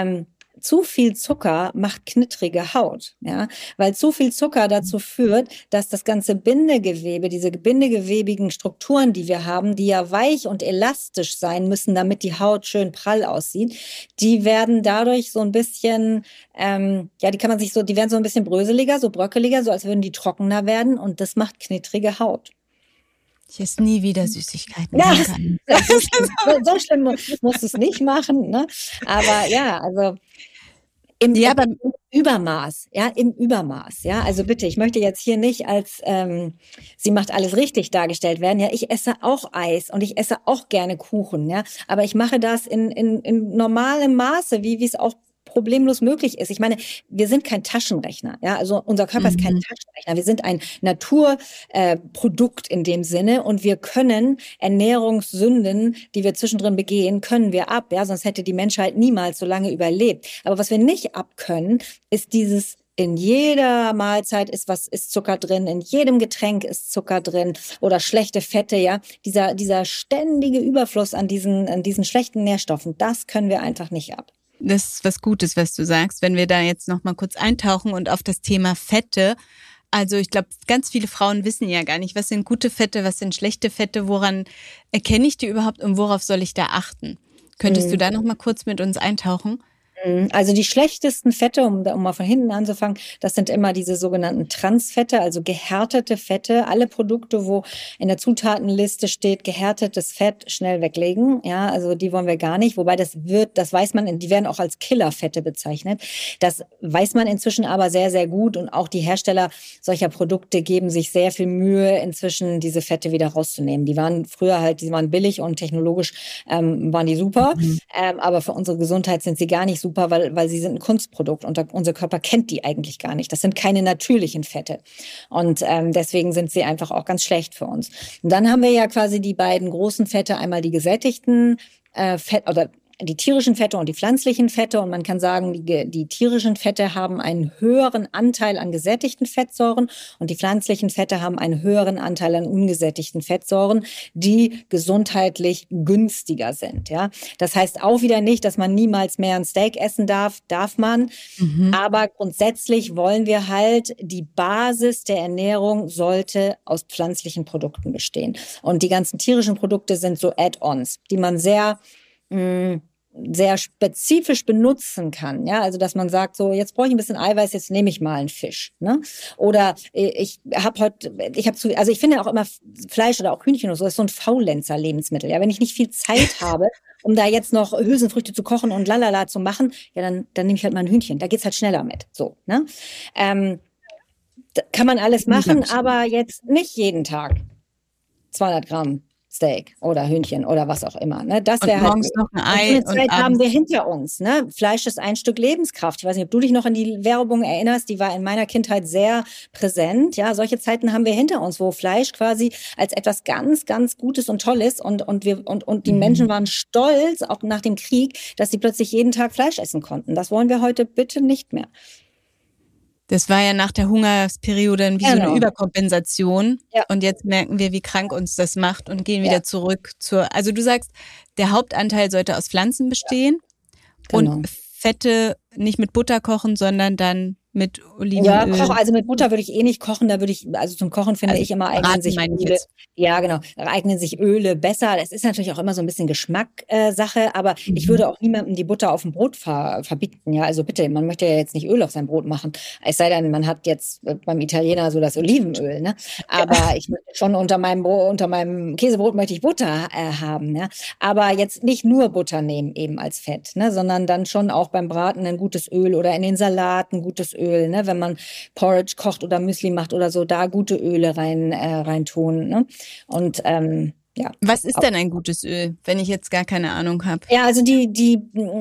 Zu viel Zucker macht knittrige Haut, ja, weil zu viel Zucker dazu führt, dass das ganze Bindegewebe, diese bindegewebigen Strukturen, die wir haben, die ja weich und elastisch sein müssen, damit die Haut schön prall aussieht, die werden dadurch so ein bisschen, die werden so ein bisschen bröseliger, so bröckeliger, so als würden die trockener werden und das macht knittrige Haut. Ich esse nie wieder Süßigkeiten. Ja, so schlimm musst du es nicht machen, ne? Aber ja, also im Übermaß, ja. Also bitte, ich möchte jetzt hier nicht als sie macht alles richtig dargestellt werden. Ja, ich esse auch Eis und ich esse auch gerne Kuchen, ja. Aber ich mache das in normalem Maße, wie es auch problemlos möglich ist. Ich meine, wir sind kein Taschenrechner, ja, also unser Körper ist kein Taschenrechner. Wir sind ein Naturprodukt in dem Sinne und wir können Ernährungssünden, die wir zwischendrin begehen, können wir ab, ja, sonst hätte die Menschheit niemals so lange überlebt. Aber was wir nicht abkönnen, ist dieses in jeder Mahlzeit ist Zucker drin, in jedem Getränk ist Zucker drin oder schlechte Fette, ja. Dieser ständige Überfluss an diesen schlechten Nährstoffen, das können wir einfach nicht ab. Das ist was Gutes, was du sagst, wenn wir da jetzt noch mal kurz eintauchen und auf das Thema Fette. Also ich glaube, ganz viele Frauen wissen ja gar nicht, was sind gute Fette, was sind schlechte Fette, woran erkenne ich die überhaupt und worauf soll ich da achten? Könntest du da noch mal kurz mit uns eintauchen? Also die schlechtesten Fette, um mal von hinten anzufangen, das sind immer diese sogenannten Transfette, also gehärtete Fette. Alle Produkte, wo in der Zutatenliste steht, gehärtetes Fett, schnell weglegen. Ja, also die wollen wir gar nicht. Wobei das weiß man, die werden auch als Killerfette bezeichnet. Das weiß man inzwischen aber sehr, sehr gut. Und auch die Hersteller solcher Produkte geben sich sehr viel Mühe, inzwischen diese Fette wieder rauszunehmen. Die waren früher halt, die waren billig und technologisch waren die super. Aber für unsere Gesundheit sind sie gar nicht super, weil sie sind ein Kunstprodukt und unser Körper kennt die eigentlich gar nicht. Das sind keine natürlichen Fette. Und deswegen sind sie einfach auch ganz schlecht für uns. Und dann haben wir ja quasi die beiden großen Fette, einmal die gesättigten Fett oder die tierischen Fette und die pflanzlichen Fette. Und man kann sagen, die tierischen Fette haben einen höheren Anteil an gesättigten Fettsäuren und die pflanzlichen Fette haben einen höheren Anteil an ungesättigten Fettsäuren, die gesundheitlich günstiger sind. Ja, das heißt auch wieder nicht, dass man niemals mehr ein Steak essen darf. Darf man. Aber grundsätzlich wollen wir halt, die Basis der Ernährung sollte aus pflanzlichen Produkten bestehen. Und die ganzen tierischen Produkte sind so Add-ons, die man sehr spezifisch benutzen kann, ja, also dass man sagt, so jetzt brauche ich ein bisschen Eiweiß, jetzt nehme ich mal einen Fisch, ne? Oder ich finde auch immer Fleisch oder auch Hühnchen oder so ist so ein Faulenzer-Lebensmittel, ja, wenn ich nicht viel Zeit habe, um da jetzt noch Hülsenfrüchte zu kochen und lalala zu machen, ja, dann nehme ich halt mal ein Hühnchen, da geht's halt schneller mit, so, ne? Kann man alles machen, aber jetzt nicht jeden Tag 200 Gramm Steak oder Hühnchen oder was auch immer. Ne? Das wäre halt. Morgens noch ein Ei. Und Zeit haben wir hinter uns. Ne? Fleisch ist ein Stück Lebenskraft. Ich weiß nicht, ob du dich noch an die Werbung erinnerst. Die war in meiner Kindheit sehr präsent. Ja, solche Zeiten haben wir hinter uns, wo Fleisch quasi als etwas ganz, ganz Gutes und Tolles und die Menschen waren stolz, auch nach dem Krieg, dass sie plötzlich jeden Tag Fleisch essen konnten. Das wollen wir heute bitte nicht mehr. Das war ja nach der Hungersperiode wie so eine Überkompensation. Ja. Und jetzt merken wir, wie krank uns das macht und gehen wieder zurück also du sagst, der Hauptanteil sollte aus Pflanzen bestehen und Fette nicht mit Butter kochen, sondern dann mit Olivenöl. Ja, also mit Butter würde ich eh nicht kochen. Da also zum Kochen finde ich immer eignen sich Öle. Ja, genau. Eignen sich Öle besser. Das ist natürlich auch immer so ein bisschen Geschmackssache, aber ich würde auch niemandem die Butter auf dem Brot verbieten. Ja, also bitte, man möchte ja jetzt nicht Öl auf sein Brot machen. Es sei denn, man hat jetzt beim Italiener so das Olivenöl, ne? Aber ich möchte schon unter meinem Käsebrot möchte ich Butter haben, ne? Aber jetzt nicht nur Butter nehmen eben als Fett, ne? Sondern dann schon auch beim Braten ein gutes Öl oder in den Salat ein gutes Öl. Ne? Wenn man Porridge kocht oder Müsli macht oder so, da gute Öle rein tun. Ne? Und ja. Was ist denn ein gutes Öl, wenn ich jetzt gar keine Ahnung habe? Ja, also die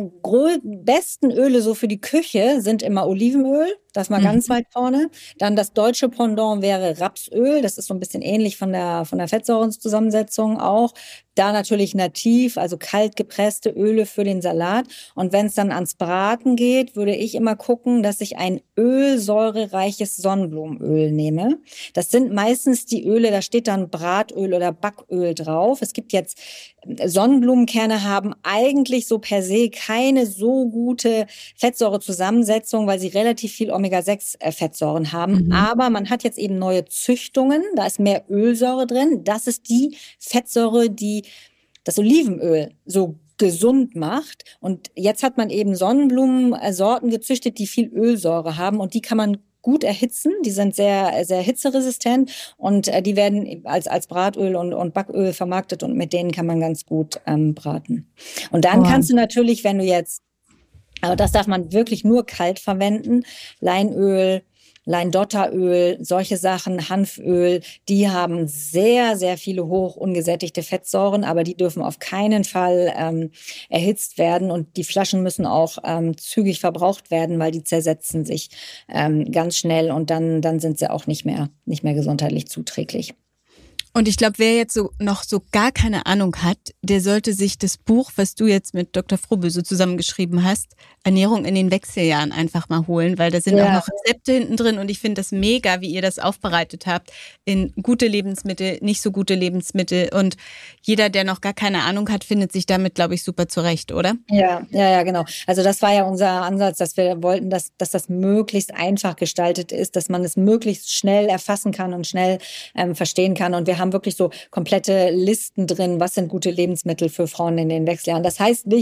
besten Öle so für die Küche sind immer Olivenöl, das mal ganz weit vorne. Dann das deutsche Pendant wäre Rapsöl, das ist so ein bisschen ähnlich von der Fettsäurenzusammensetzung auch. Da natürlich nativ, also kalt gepresste Öle für den Salat. Und wenn es dann ans Braten geht, würde ich immer gucken, dass ich ein ölsäurereiches Sonnenblumenöl nehme. Das sind meistens die Öle, da steht dann Bratöl oder Backöl drauf. Es gibt jetzt Sonnenblumenkerne haben eigentlich so per se keine so gute Fettsäurezusammensetzung, weil sie relativ viel Omega-6-Fettsäuren haben. Aber man hat jetzt eben neue Züchtungen, da ist mehr Ölsäure drin. Das ist die Fettsäure, die das Olivenöl so gesund macht. Und jetzt hat man eben Sonnenblumensorten gezüchtet, die viel Ölsäure haben und die kann man gut erhitzen. Die sind sehr, sehr hitzeresistent und die werden als Bratöl und Backöl vermarktet und mit denen kann man ganz gut braten. Und dann kannst du natürlich, wenn du jetzt, aber das darf man wirklich nur kalt verwenden, Leinöl, Leindotteröl, solche Sachen, Hanföl, die haben sehr, sehr viele hoch ungesättigte Fettsäuren, aber die dürfen auf keinen Fall erhitzt werden und die Flaschen müssen auch zügig verbraucht werden, weil die zersetzen sich ganz schnell und dann sind sie auch nicht mehr gesundheitlich zuträglich. Und ich glaube, wer jetzt noch so gar keine Ahnung hat, der sollte sich das Buch, was du jetzt mit Dr. Frohböse zusammengeschrieben hast, Ernährung in den Wechseljahren einfach mal holen, weil da sind auch noch Rezepte hinten drin und ich finde das mega, wie ihr das aufbereitet habt in gute Lebensmittel, nicht so gute Lebensmittel und jeder, der noch gar keine Ahnung hat, findet sich damit, glaube ich, super zurecht, oder? Ja, genau. Also das war ja unser Ansatz, dass wir wollten, dass das möglichst einfach gestaltet ist, dass man es möglichst schnell erfassen kann und schnell verstehen kann und wir haben wirklich so komplette Listen drin, was sind gute Lebensmittel für Frauen in den Wechseljahren. Das heißt nicht,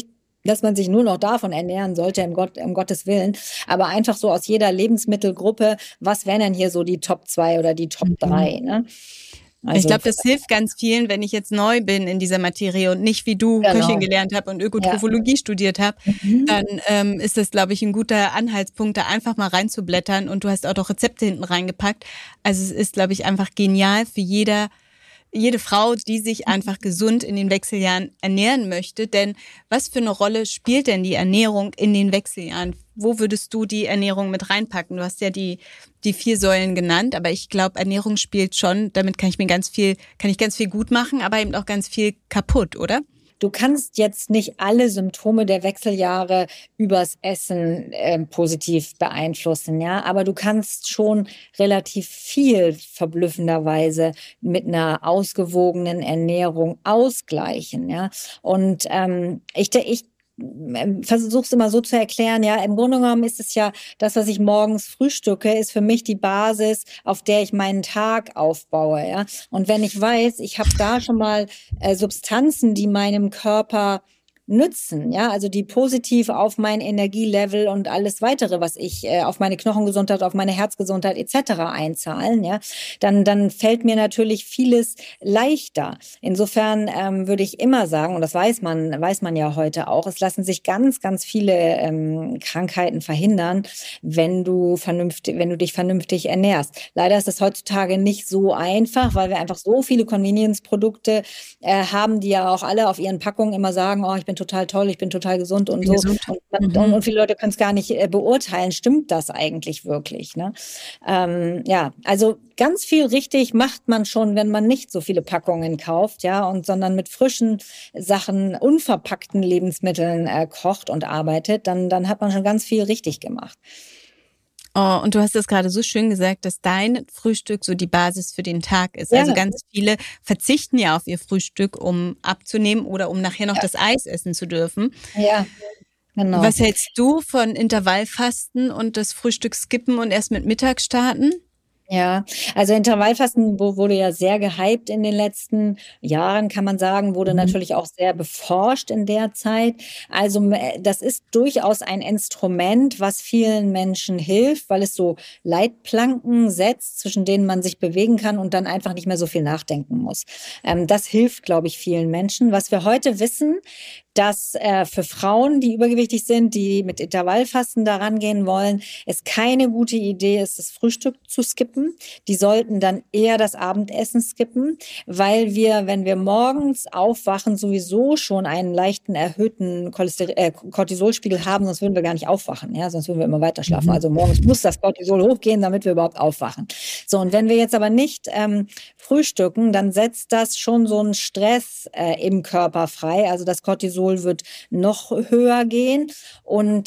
dass man sich nur noch davon ernähren sollte, um Gottes Willen. Aber einfach so aus jeder Lebensmittelgruppe, was wären denn hier so die Top 2 oder die Top 3? Ne? Also, ich glaube, das hilft ganz vielen, wenn ich jetzt neu bin in dieser Materie und nicht wie du Köchin gelernt habe und Ökotrophologie studiert habe, dann ist das, glaube ich, ein guter Anhaltspunkt, da einfach mal reinzublättern. Und du hast auch noch Rezepte hinten reingepackt. Also es ist, glaube ich, einfach genial für jede Frau, die sich einfach gesund in den Wechseljahren ernähren möchte. Denn was für eine Rolle spielt denn die Ernährung in den Wechseljahren? Wo würdest du die Ernährung mit reinpacken? Du hast ja die 4 Säulen genannt, aber ich glaube, Ernährung spielt schon, damit kann ich ganz viel gut machen, aber eben auch ganz viel kaputt, oder? Du kannst jetzt nicht alle Symptome der Wechseljahre übers Essen positiv beeinflussen, ja, aber du kannst schon relativ viel verblüffenderweise mit einer ausgewogenen Ernährung ausgleichen, ja. Und ich versuche es immer so zu erklären, ja, im Grunde genommen ist es ja, das, was ich morgens frühstücke, ist für mich die Basis, auf der ich meinen Tag aufbaue, ja. Und wenn ich weiß, ich habe da schon mal Substanzen, die meinem Körper nützen, ja, also die positiv auf mein Energielevel und alles weitere, was ich auf meine Knochengesundheit, auf meine Herzgesundheit etc. einzahlen, ja, dann fällt mir natürlich vieles leichter. Insofern würde ich immer sagen, und das weiß man ja heute auch, es lassen sich ganz, ganz viele Krankheiten verhindern, wenn du dich vernünftig ernährst. Leider ist es heutzutage nicht so einfach, weil wir einfach so viele Convenience-Produkte haben, die ja auch alle auf ihren Packungen immer sagen, oh, ich bin total toll, ich bin total gesund und so. Und viele Leute können es gar nicht beurteilen, stimmt das eigentlich wirklich? Ne? Also ganz viel richtig macht man schon, wenn man nicht so viele Packungen kauft, ja, sondern mit frischen Sachen, unverpackten Lebensmitteln kocht und arbeitet, dann hat man schon ganz viel richtig gemacht. Oh, und du hast es gerade so schön gesagt, dass dein Frühstück so die Basis für den Tag ist. Ja. Also ganz viele verzichten ja auf ihr Frühstück, um abzunehmen oder um nachher noch das Eis essen zu dürfen. Ja, genau. Was hältst du von Intervallfasten und das Frühstück skippen und erst mit Mittag starten? Ja, also Intervallfasten wurde ja sehr gehypt in den letzten Jahren, kann man sagen, wurde natürlich auch sehr beforscht in der Zeit. Also das ist durchaus ein Instrument, was vielen Menschen hilft, weil es so Leitplanken setzt, zwischen denen man sich bewegen kann und dann einfach nicht mehr so viel nachdenken muss. Das hilft, glaube ich, vielen Menschen. Was wir heute wissen, dass für Frauen, die übergewichtig sind, die mit Intervallfasten daran gehen wollen, es keine gute Idee ist, das Frühstück zu skippen. Die sollten dann eher das Abendessen skippen, weil wir, wenn wir morgens aufwachen, sowieso schon einen leichten erhöhten Cortisolspiegel haben, sonst würden wir gar nicht aufwachen, ja, sonst würden wir immer weiter schlafen. Also morgens muss das Cortisol hochgehen, damit wir überhaupt aufwachen. So, und wenn wir jetzt aber nicht frühstücken, dann setzt das schon so einen Stress im Körper frei. Also das Cortisol wird noch höher gehen und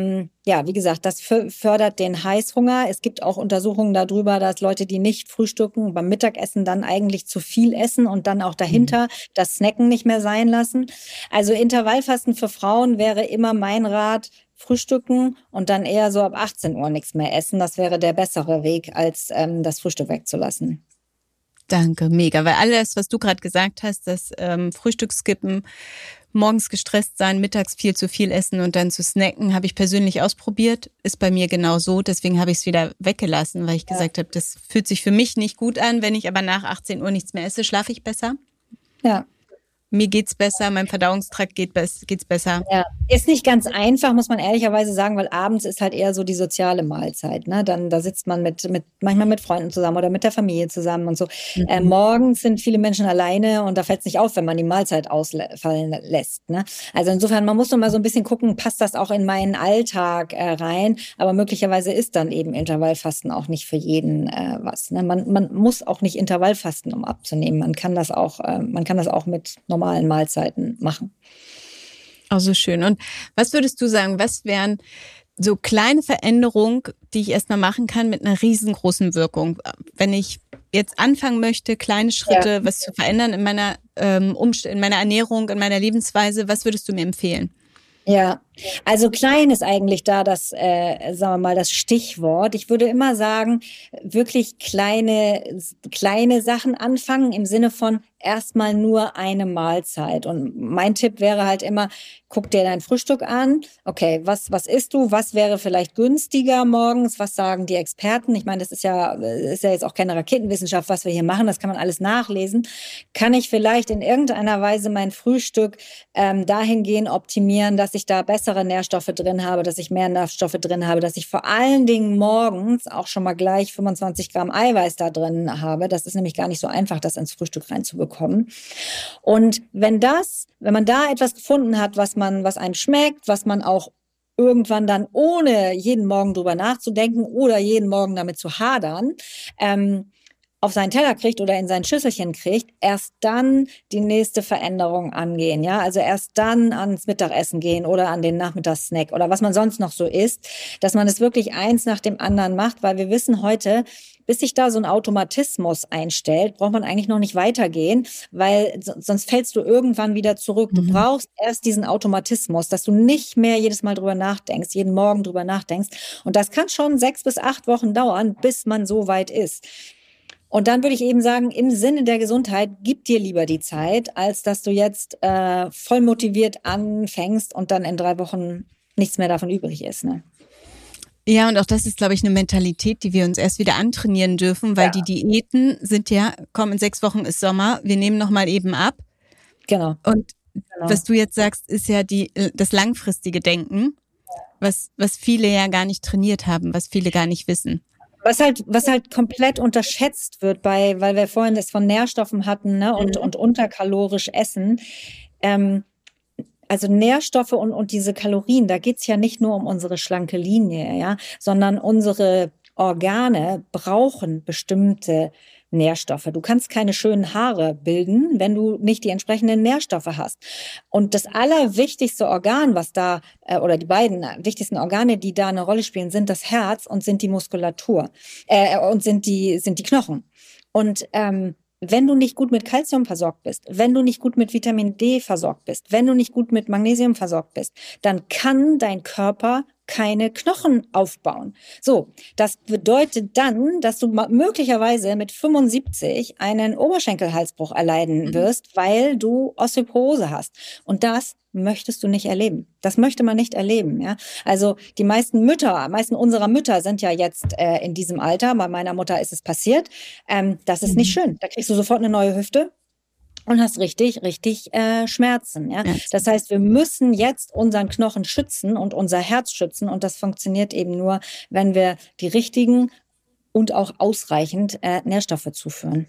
wie gesagt, das fördert den Heißhunger. Es gibt auch Untersuchungen darüber, dass Leute, die nicht frühstücken, beim Mittagessen dann eigentlich zu viel essen und dann auch dahinter das Snacken nicht mehr sein lassen. Also Intervallfasten für Frauen wäre immer mein Rat, frühstücken und dann eher so ab 18 Uhr nichts mehr essen. Das wäre der bessere Weg, als das Frühstück wegzulassen. Danke, mega. Weil alles, was du gerade gesagt hast, das Frühstückskippen, morgens gestresst sein, mittags viel zu viel essen und dann zu snacken, habe ich persönlich ausprobiert. Ist bei mir genau so. Deswegen habe ich es wieder weggelassen, weil ich gesagt habe, das fühlt sich für mich nicht gut an. Wenn ich aber nach 18 Uhr nichts mehr esse, schlafe ich besser. Ja. Mir geht's besser, meinem Verdauungstrakt geht's besser. Ja, ist nicht ganz einfach, muss man ehrlicherweise sagen, weil abends ist halt eher so die soziale Mahlzeit, ne? Da sitzt man manchmal mit Freunden zusammen oder mit der Familie zusammen und so. Morgens sind viele Menschen alleine und da fällt es nicht auf, wenn man die Mahlzeit ausfallen lässt, ne? Also insofern, man muss noch mal so ein bisschen gucken, passt das auch in meinen Alltag rein? Aber möglicherweise ist dann eben Intervallfasten auch nicht für jeden was, ne? Man muss auch nicht Intervallfasten, um abzunehmen. Man kann das auch mit normalen Mahlzeiten machen. Also schön. Und was würdest du sagen, was wären so kleine Veränderungen, die ich erstmal machen kann mit einer riesengroßen Wirkung? Wenn ich jetzt anfangen möchte, kleine Schritte, was zu verändern in meiner Ernährung, in meiner Lebensweise, was würdest du mir empfehlen? Ja, Also klein ist eigentlich da das, sagen wir mal, das Stichwort. Ich würde immer sagen, wirklich kleine Sachen anfangen im Sinne von erstmal nur eine Mahlzeit. Und mein Tipp wäre halt immer, guck dir dein Frühstück an. Okay, was isst du? Was wäre vielleicht günstiger morgens? Was sagen die Experten? Ich meine, das ist ja jetzt auch keine Raketenwissenschaft, was wir hier machen. Das kann man alles nachlesen. Kann ich vielleicht in irgendeiner Weise mein Frühstück dahingehend optimieren, dass ich da bessere Nährstoffe drin habe, dass ich mehr Nährstoffe drin habe, dass ich vor allen Dingen morgens auch schon mal gleich 25 Gramm Eiweiß da drin habe. Das ist nämlich gar nicht so einfach, das ins Frühstück reinzubekommen. Und wenn man da etwas gefunden hat, was einem schmeckt, was man auch irgendwann dann ohne jeden Morgen drüber nachzudenken oder jeden Morgen damit zu hadern, auf seinen Teller kriegt oder in sein Schüsselchen kriegt, erst dann die nächste Veränderung angehen, ja, also erst dann ans Mittagessen gehen oder an den Nachmittagssnack oder was man sonst noch so isst, dass man es wirklich eins nach dem anderen macht, weil wir wissen heute, bis sich da so ein Automatismus einstellt, braucht man eigentlich noch nicht weitergehen, weil sonst fällst du irgendwann wieder zurück. Du brauchst erst diesen Automatismus, dass du nicht mehr jedes Mal drüber nachdenkst, jeden Morgen drüber nachdenkst. Und das kann schon 6 bis 8 Wochen dauern, bis man so weit ist. Und dann würde ich eben sagen, im Sinne der Gesundheit, gib dir lieber die Zeit, als dass du jetzt voll motiviert anfängst und dann in 3 Wochen nichts mehr davon übrig ist, ne? Ja, und auch das ist, glaube ich, eine Mentalität, die wir uns erst wieder antrainieren dürfen, weil die Diäten sind ja, komm, in 6 Wochen ist Sommer, wir nehmen nochmal eben ab. Genau. Und was du jetzt sagst, ist ja das langfristige Denken, was viele ja gar nicht trainiert haben, was viele gar nicht wissen. Was halt komplett unterschätzt wird weil wir vorhin das von Nährstoffen hatten, ne, und unterkalorisch essen. Also Nährstoffe und diese Kalorien, da geht's ja nicht nur um unsere schlanke Linie, ja, sondern unsere Organe brauchen bestimmte Nährstoffe. Du kannst keine schönen Haare bilden, wenn du nicht die entsprechenden Nährstoffe hast. Und das allerwichtigste Organ, was da, oder die beiden wichtigsten Organe, die da eine Rolle spielen, sind das Herz und sind die Muskulatur, und sind die Knochen. Und wenn du nicht gut mit Kalzium versorgt bist, wenn du nicht gut mit Vitamin D versorgt bist, wenn du nicht gut mit Magnesium versorgt bist, dann kann dein Körper keine Knochen aufbauen. So, das bedeutet dann, dass du möglicherweise mit 75 einen Oberschenkelhalsbruch erleiden wirst, weil du Osteoporose hast. Und das möchtest du nicht erleben. Das möchte man nicht erleben, ja. Also die meisten unserer Mütter sind ja jetzt in diesem Alter. Bei meiner Mutter ist es passiert. Das ist nicht schön. Da kriegst du sofort eine neue Hüfte und hast richtig Schmerzen, ja. Das heißt, wir müssen jetzt unseren Knochen schützen und unser Herz schützen. Und das funktioniert eben nur, wenn wir die richtigen und auch ausreichend Nährstoffe zuführen.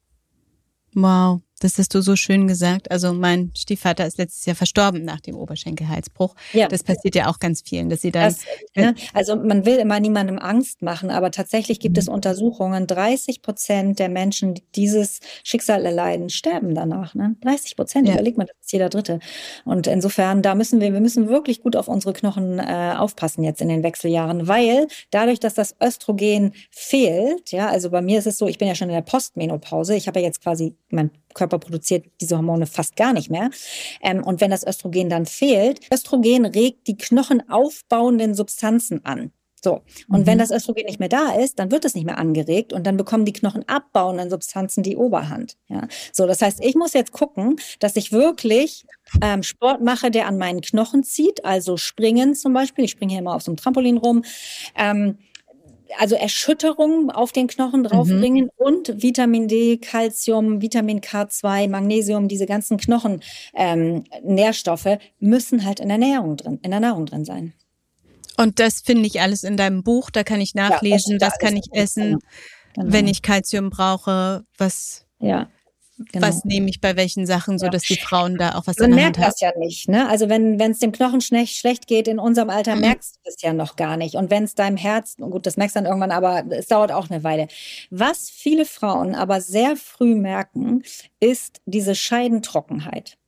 Wow, das hast du so schön gesagt. Also mein Stiefvater ist letztes Jahr verstorben nach dem Oberschenkelhalsbruch. Ja. Das passiert ja auch ganz vielen, dass sie dann... Also man will immer niemandem Angst machen, aber tatsächlich gibt es Untersuchungen, 30% der Menschen, die dieses Schicksal erleiden, sterben danach. Ne? 30%, überlegt man, das ist jeder Dritte. Und insofern, wir müssen wirklich gut auf unsere Knochen aufpassen jetzt in den Wechseljahren, weil dadurch, dass das Östrogen fehlt, ja, also bei mir ist es so, ich bin ja schon in der Postmenopause, ich habe ja jetzt quasi, mein Körper produziert diese Hormone fast gar nicht mehr. Und wenn das Östrogen dann fehlt, Östrogen regt die knochenaufbauenden Substanzen an. So. Und wenn das Östrogen nicht mehr da ist, dann wird es nicht mehr angeregt und dann bekommen die knochenabbauenden Substanzen die Oberhand. Ja. So, das heißt, ich muss jetzt gucken, dass ich wirklich Sport mache, der an meinen Knochen zieht, also Springen zum Beispiel. Ich springe hier immer auf so einem Trampolin rum. Also Erschütterung auf den Knochen draufbringen und Vitamin D, Calcium, Vitamin K2, Magnesium, diese ganzen Knochen-Nährstoffe müssen halt in der Nahrung drin sein. Und das finde ich alles in deinem Buch, da kann ich nachlesen, das kann ich essen, wenn ich Calcium brauche, was nehme ich bei welchen Sachen, so dass die Frauen da auch was in der Hand haben. Man merkt das ja nicht, ne? Also wenn es dem Knochen schlecht geht in unserem Alter, merkst du das ja noch gar nicht. Und wenn es deinem Herz, gut, das merkst du dann irgendwann, aber es dauert auch eine Weile. Was viele Frauen aber sehr früh merken, ist diese Scheidentrockenheit.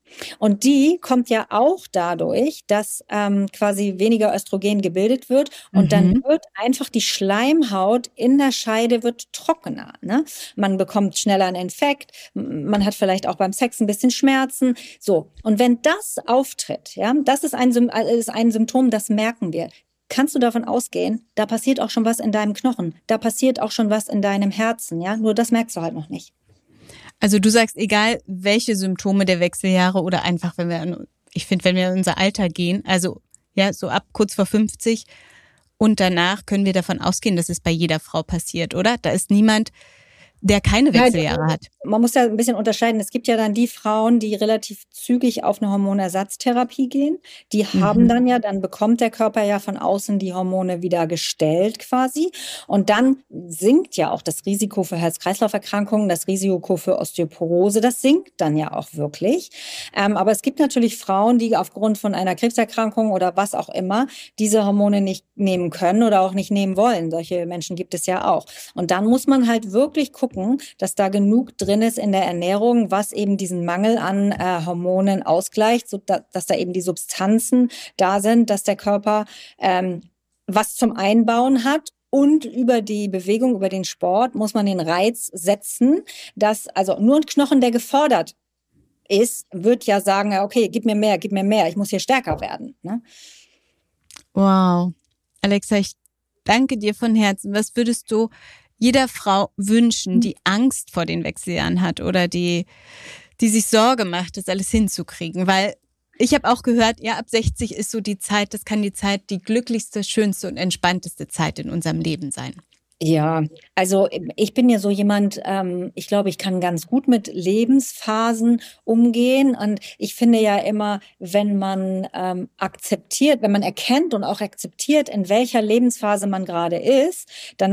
Und die kommt ja auch dadurch, dass quasi weniger Östrogen gebildet wird und dann wird einfach die Schleimhaut in der Scheide wird trockener. Ne? Man bekommt schneller einen Infekt, man hat vielleicht auch beim Sex ein bisschen Schmerzen. So, und wenn das auftritt, ja, das ist ein Symptom, das merken wir. Kannst du davon ausgehen, da passiert auch schon was in deinem Knochen, da passiert auch schon was in deinem Herzen, ja, nur das merkst du halt noch nicht. Also du sagst, egal welche Symptome der Wechseljahre oder einfach, wenn wir in unser Alter gehen, also ja, so ab kurz vor 50 und danach können wir davon ausgehen, dass es bei jeder Frau passiert, oder? Da ist niemand, der keine Wechseljahre hat. Man muss ja ein bisschen unterscheiden. Es gibt ja dann die Frauen, die relativ zügig auf eine Hormonersatztherapie gehen. Die haben dann bekommt der Körper ja von außen die Hormone wieder gestellt quasi. Und dann sinkt ja auch das Risiko für Herz-Kreislauf-Erkrankungen, das Risiko für Osteoporose. Das sinkt dann ja auch wirklich. Aber es gibt natürlich Frauen, die aufgrund von einer Krebserkrankung oder was auch immer diese Hormone nicht nehmen können oder auch nicht nehmen wollen. Solche Menschen gibt es ja auch. Und dann muss man halt wirklich gucken, dass da genug drin ist in der Ernährung, was eben diesen Mangel an Hormonen ausgleicht, so dass da eben die Substanzen da sind, dass der Körper was zum Einbauen hat. Und über die Bewegung, über den Sport muss man den Reiz setzen, dass also nur ein Knochen, der gefordert ist, wird ja sagen, okay, gib mir mehr, ich muss hier stärker werden. Ne? Wow. Alexa, ich danke dir von Herzen. Was würdest du jeder Frau wünschen, die Angst vor den Wechseljahren hat oder die sich Sorge macht, das alles hinzukriegen? Weil ich habe auch gehört, ja, ab 60 ist so die Zeit, das kann die glücklichste, schönste und entspannteste Zeit in unserem Leben sein. Ja, also ich bin ja so jemand, ich glaube, ich kann ganz gut mit Lebensphasen umgehen. Und ich finde ja immer, wenn man akzeptiert, wenn man erkennt und auch akzeptiert, in welcher Lebensphase man gerade ist,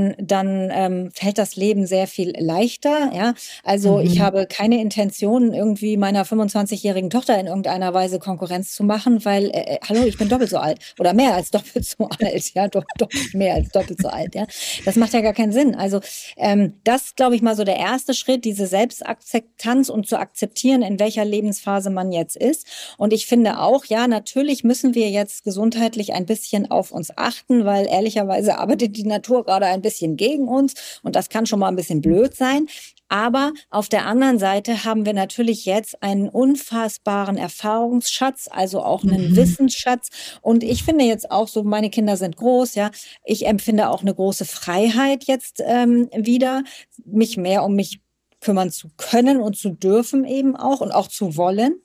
dann fällt das Leben sehr viel leichter. Ja, also ich habe keine Intention, irgendwie meiner 25-jährigen Tochter in irgendeiner Weise Konkurrenz zu machen, weil, hallo, ich bin doppelt so alt oder mehr als doppelt so alt. Ja, doppelt mehr als doppelt so alt. Ja, das macht ja gar keinen Sinn. Also das, glaube ich, mal so der erste Schritt, diese Selbstakzeptanz und zu akzeptieren, in welcher Lebensphase man jetzt ist. Und ich finde auch, ja, natürlich müssen wir jetzt gesundheitlich ein bisschen auf uns achten, weil ehrlicherweise arbeitet die Natur gerade ein bisschen gegen uns und das kann schon mal ein bisschen blöd sein. Aber auf der anderen Seite haben wir natürlich jetzt einen unfassbaren Erfahrungsschatz, also auch einen Wissensschatz. Und ich finde jetzt auch so, meine Kinder sind groß, ja. Ich empfinde auch eine große Freiheit jetzt wieder, mich mehr um mich kümmern zu können und zu dürfen eben auch und auch zu wollen.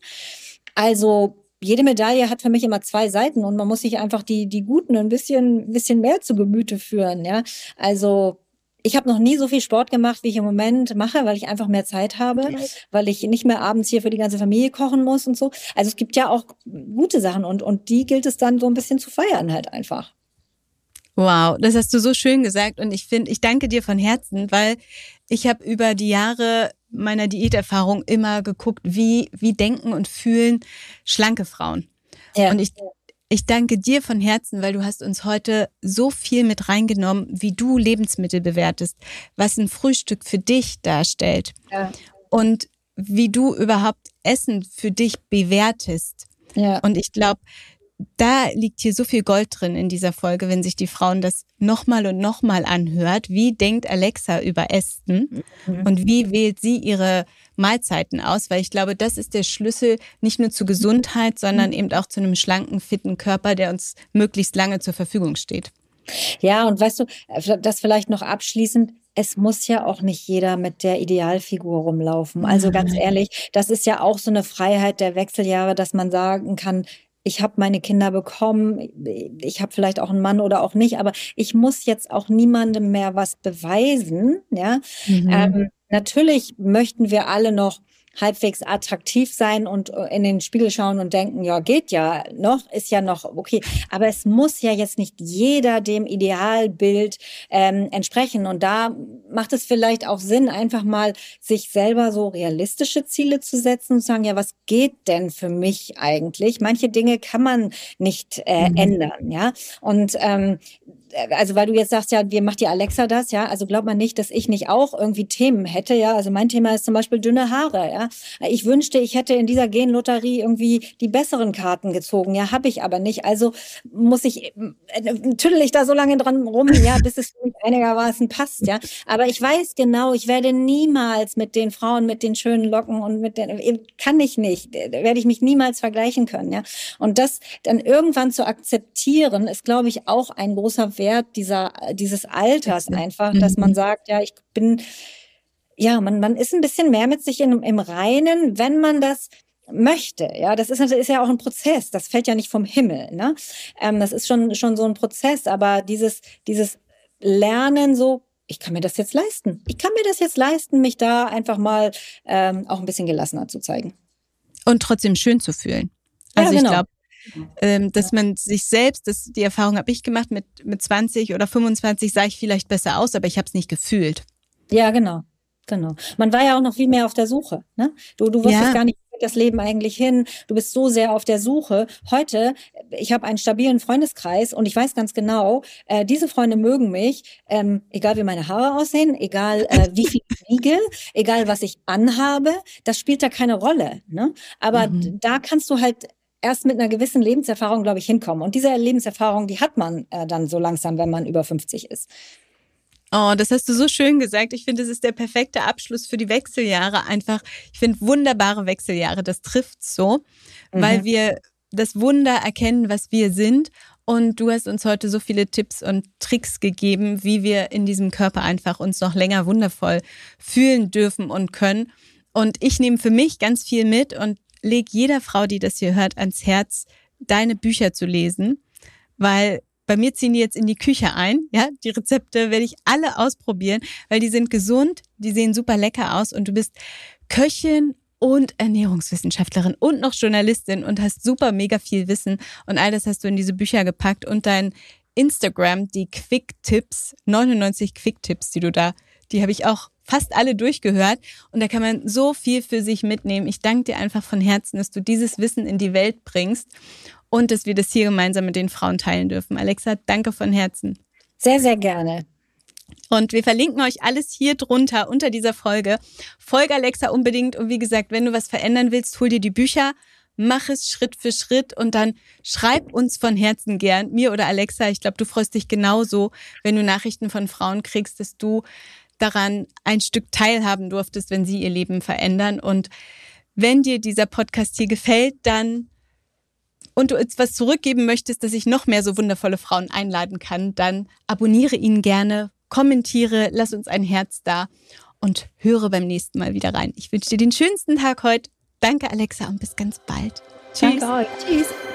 Also jede Medaille hat für mich immer zwei Seiten und man muss sich einfach die guten ein bisschen mehr zu Gemüte führen, ja. Also ich habe noch nie so viel Sport gemacht, wie ich im Moment mache, weil ich einfach mehr Zeit habe, weil ich nicht mehr abends hier für die ganze Familie kochen muss und so. Also es gibt ja auch gute Sachen und die gilt es dann so ein bisschen zu feiern halt einfach. Wow, das hast du so schön gesagt und ich danke dir von Herzen, weil ich habe über die Jahre meiner Diäterfahrung immer geguckt, wie denken und fühlen schlanke Frauen. Ja. Und ich danke dir von Herzen, weil du hast uns heute so viel mit reingenommen, wie du Lebensmittel bewertest, was ein Frühstück für dich darstellt und wie du überhaupt Essen für dich bewertest. Ja. Und ich glaube, da liegt hier so viel Gold drin in dieser Folge, wenn sich die Frauen das nochmal und nochmal anhört. Wie denkt Alexa über Essen und wie wählt sie ihre Mahlzeiten aus? Weil ich glaube, das ist der Schlüssel nicht nur zur Gesundheit, sondern eben auch zu einem schlanken, fitten Körper, der uns möglichst lange zur Verfügung steht. Ja, und weißt du, das vielleicht noch abschließend, es muss ja auch nicht jeder mit der Idealfigur rumlaufen. Also ganz ehrlich, das ist ja auch so eine Freiheit der Wechseljahre, dass man sagen kann, ich habe meine Kinder bekommen, ich habe vielleicht auch einen Mann oder auch nicht, aber ich muss jetzt auch niemandem mehr was beweisen. Ja? Natürlich möchten wir alle noch halbwegs attraktiv sein und in den Spiegel schauen und denken, ja, geht ja noch, ist ja noch okay. Aber es muss ja jetzt nicht jeder dem Idealbild entsprechen. Und da macht es vielleicht auch Sinn, einfach mal sich selber so realistische Ziele zu setzen und zu sagen, ja, was geht denn für mich eigentlich? Manche Dinge kann man nicht ändern, ja. Und also weil du jetzt sagst, ja, wie macht die Alexa das, ja? Also glaubt man nicht, dass ich nicht auch irgendwie Themen hätte, ja? Also mein Thema ist zum Beispiel dünne Haare, ja? Ich wünschte, ich hätte in dieser Genlotterie irgendwie die besseren Karten gezogen, ja? Habe ich aber nicht. Also tüdel ich da so lange dran rum, ja, bis es einigermaßen passt, ja? Aber ich weiß genau, ich werde niemals mit den Frauen mit den schönen Locken und kann ich nicht, werde ich mich niemals vergleichen können, ja? Und das dann irgendwann zu akzeptieren, ist, glaube ich, auch ein großer Wert dieses Alters einfach, dass man sagt, ja, man ist ein bisschen mehr mit sich im Reinen, wenn man das möchte. Ja, das ist ja auch ein Prozess. Das fällt ja nicht vom Himmel, ne? Das ist schon so ein Prozess, aber dieses Lernen so, ich kann mir das jetzt leisten. Ich kann mir das jetzt leisten, mich da einfach mal auch ein bisschen gelassener zu zeigen. Und trotzdem schön zu fühlen. Also ja, genau. Ich glaube, dass man sich selbst, die Erfahrung habe ich gemacht, mit 20 oder 25 sah ich vielleicht besser aus, aber ich habe es nicht gefühlt. Ja, genau. Man war ja auch noch viel mehr auf der Suche, ne? Du wusstest gar nicht, wo geht das Leben eigentlich hin. Du bist so sehr auf der Suche. Heute, ich habe einen stabilen Freundeskreis und ich weiß ganz genau, diese Freunde mögen mich, egal wie meine Haare aussehen, egal wie viel ich wiege, egal was ich anhabe, das spielt da keine Rolle, ne? Aber da kannst du halt erst mit einer gewissen Lebenserfahrung, glaube ich, hinkommen. Und diese Lebenserfahrung, die hat man dann so langsam, wenn man über 50 ist. Oh, das hast du so schön gesagt. Ich finde, das ist der perfekte Abschluss für die Wechseljahre einfach. Ich finde wunderbare Wechseljahre, das trifft so, weil wir das Wunder erkennen, was wir sind. Und du hast uns heute so viele Tipps und Tricks gegeben, wie wir in diesem Körper einfach uns noch länger wundervoll fühlen dürfen und können. Und ich nehme für mich ganz viel mit und lege jeder Frau, die das hier hört, ans Herz, deine Bücher zu lesen, weil bei mir ziehen die jetzt in die Küche ein. Ja, die Rezepte werde ich alle ausprobieren, weil die sind gesund, die sehen super lecker aus und du bist Köchin und Ernährungswissenschaftlerin und noch Journalistin und hast super mega viel Wissen und all das hast du in diese Bücher gepackt und dein Instagram, die Quick-Tipps, 99 Quick-Tipps, die habe ich auch fast alle durchgehört und da kann man so viel für sich mitnehmen. Ich danke dir einfach von Herzen, dass du dieses Wissen in die Welt bringst und dass wir das hier gemeinsam mit den Frauen teilen dürfen. Alexa, danke von Herzen. Sehr, sehr gerne. Und wir verlinken euch alles hier drunter unter dieser Folge. Folge Alexa unbedingt und wie gesagt, wenn du was verändern willst, hol dir die Bücher, mach es Schritt für Schritt und dann schreib uns von Herzen gern, mir oder Alexa. Ich glaube, du freust dich genauso, wenn du Nachrichten von Frauen kriegst, dass du daran ein Stück teilhaben durftest, wenn sie ihr Leben verändern. Und wenn dir dieser Podcast hier gefällt, und du uns was zurückgeben möchtest, dass ich noch mehr so wundervolle Frauen einladen kann, dann abonniere ihn gerne, kommentiere, lass uns ein Herz da und höre beim nächsten Mal wieder rein. Ich wünsche dir den schönsten Tag heute. Danke, Alexa, und bis ganz bald. Tschüss. Danke euch. Tschüss.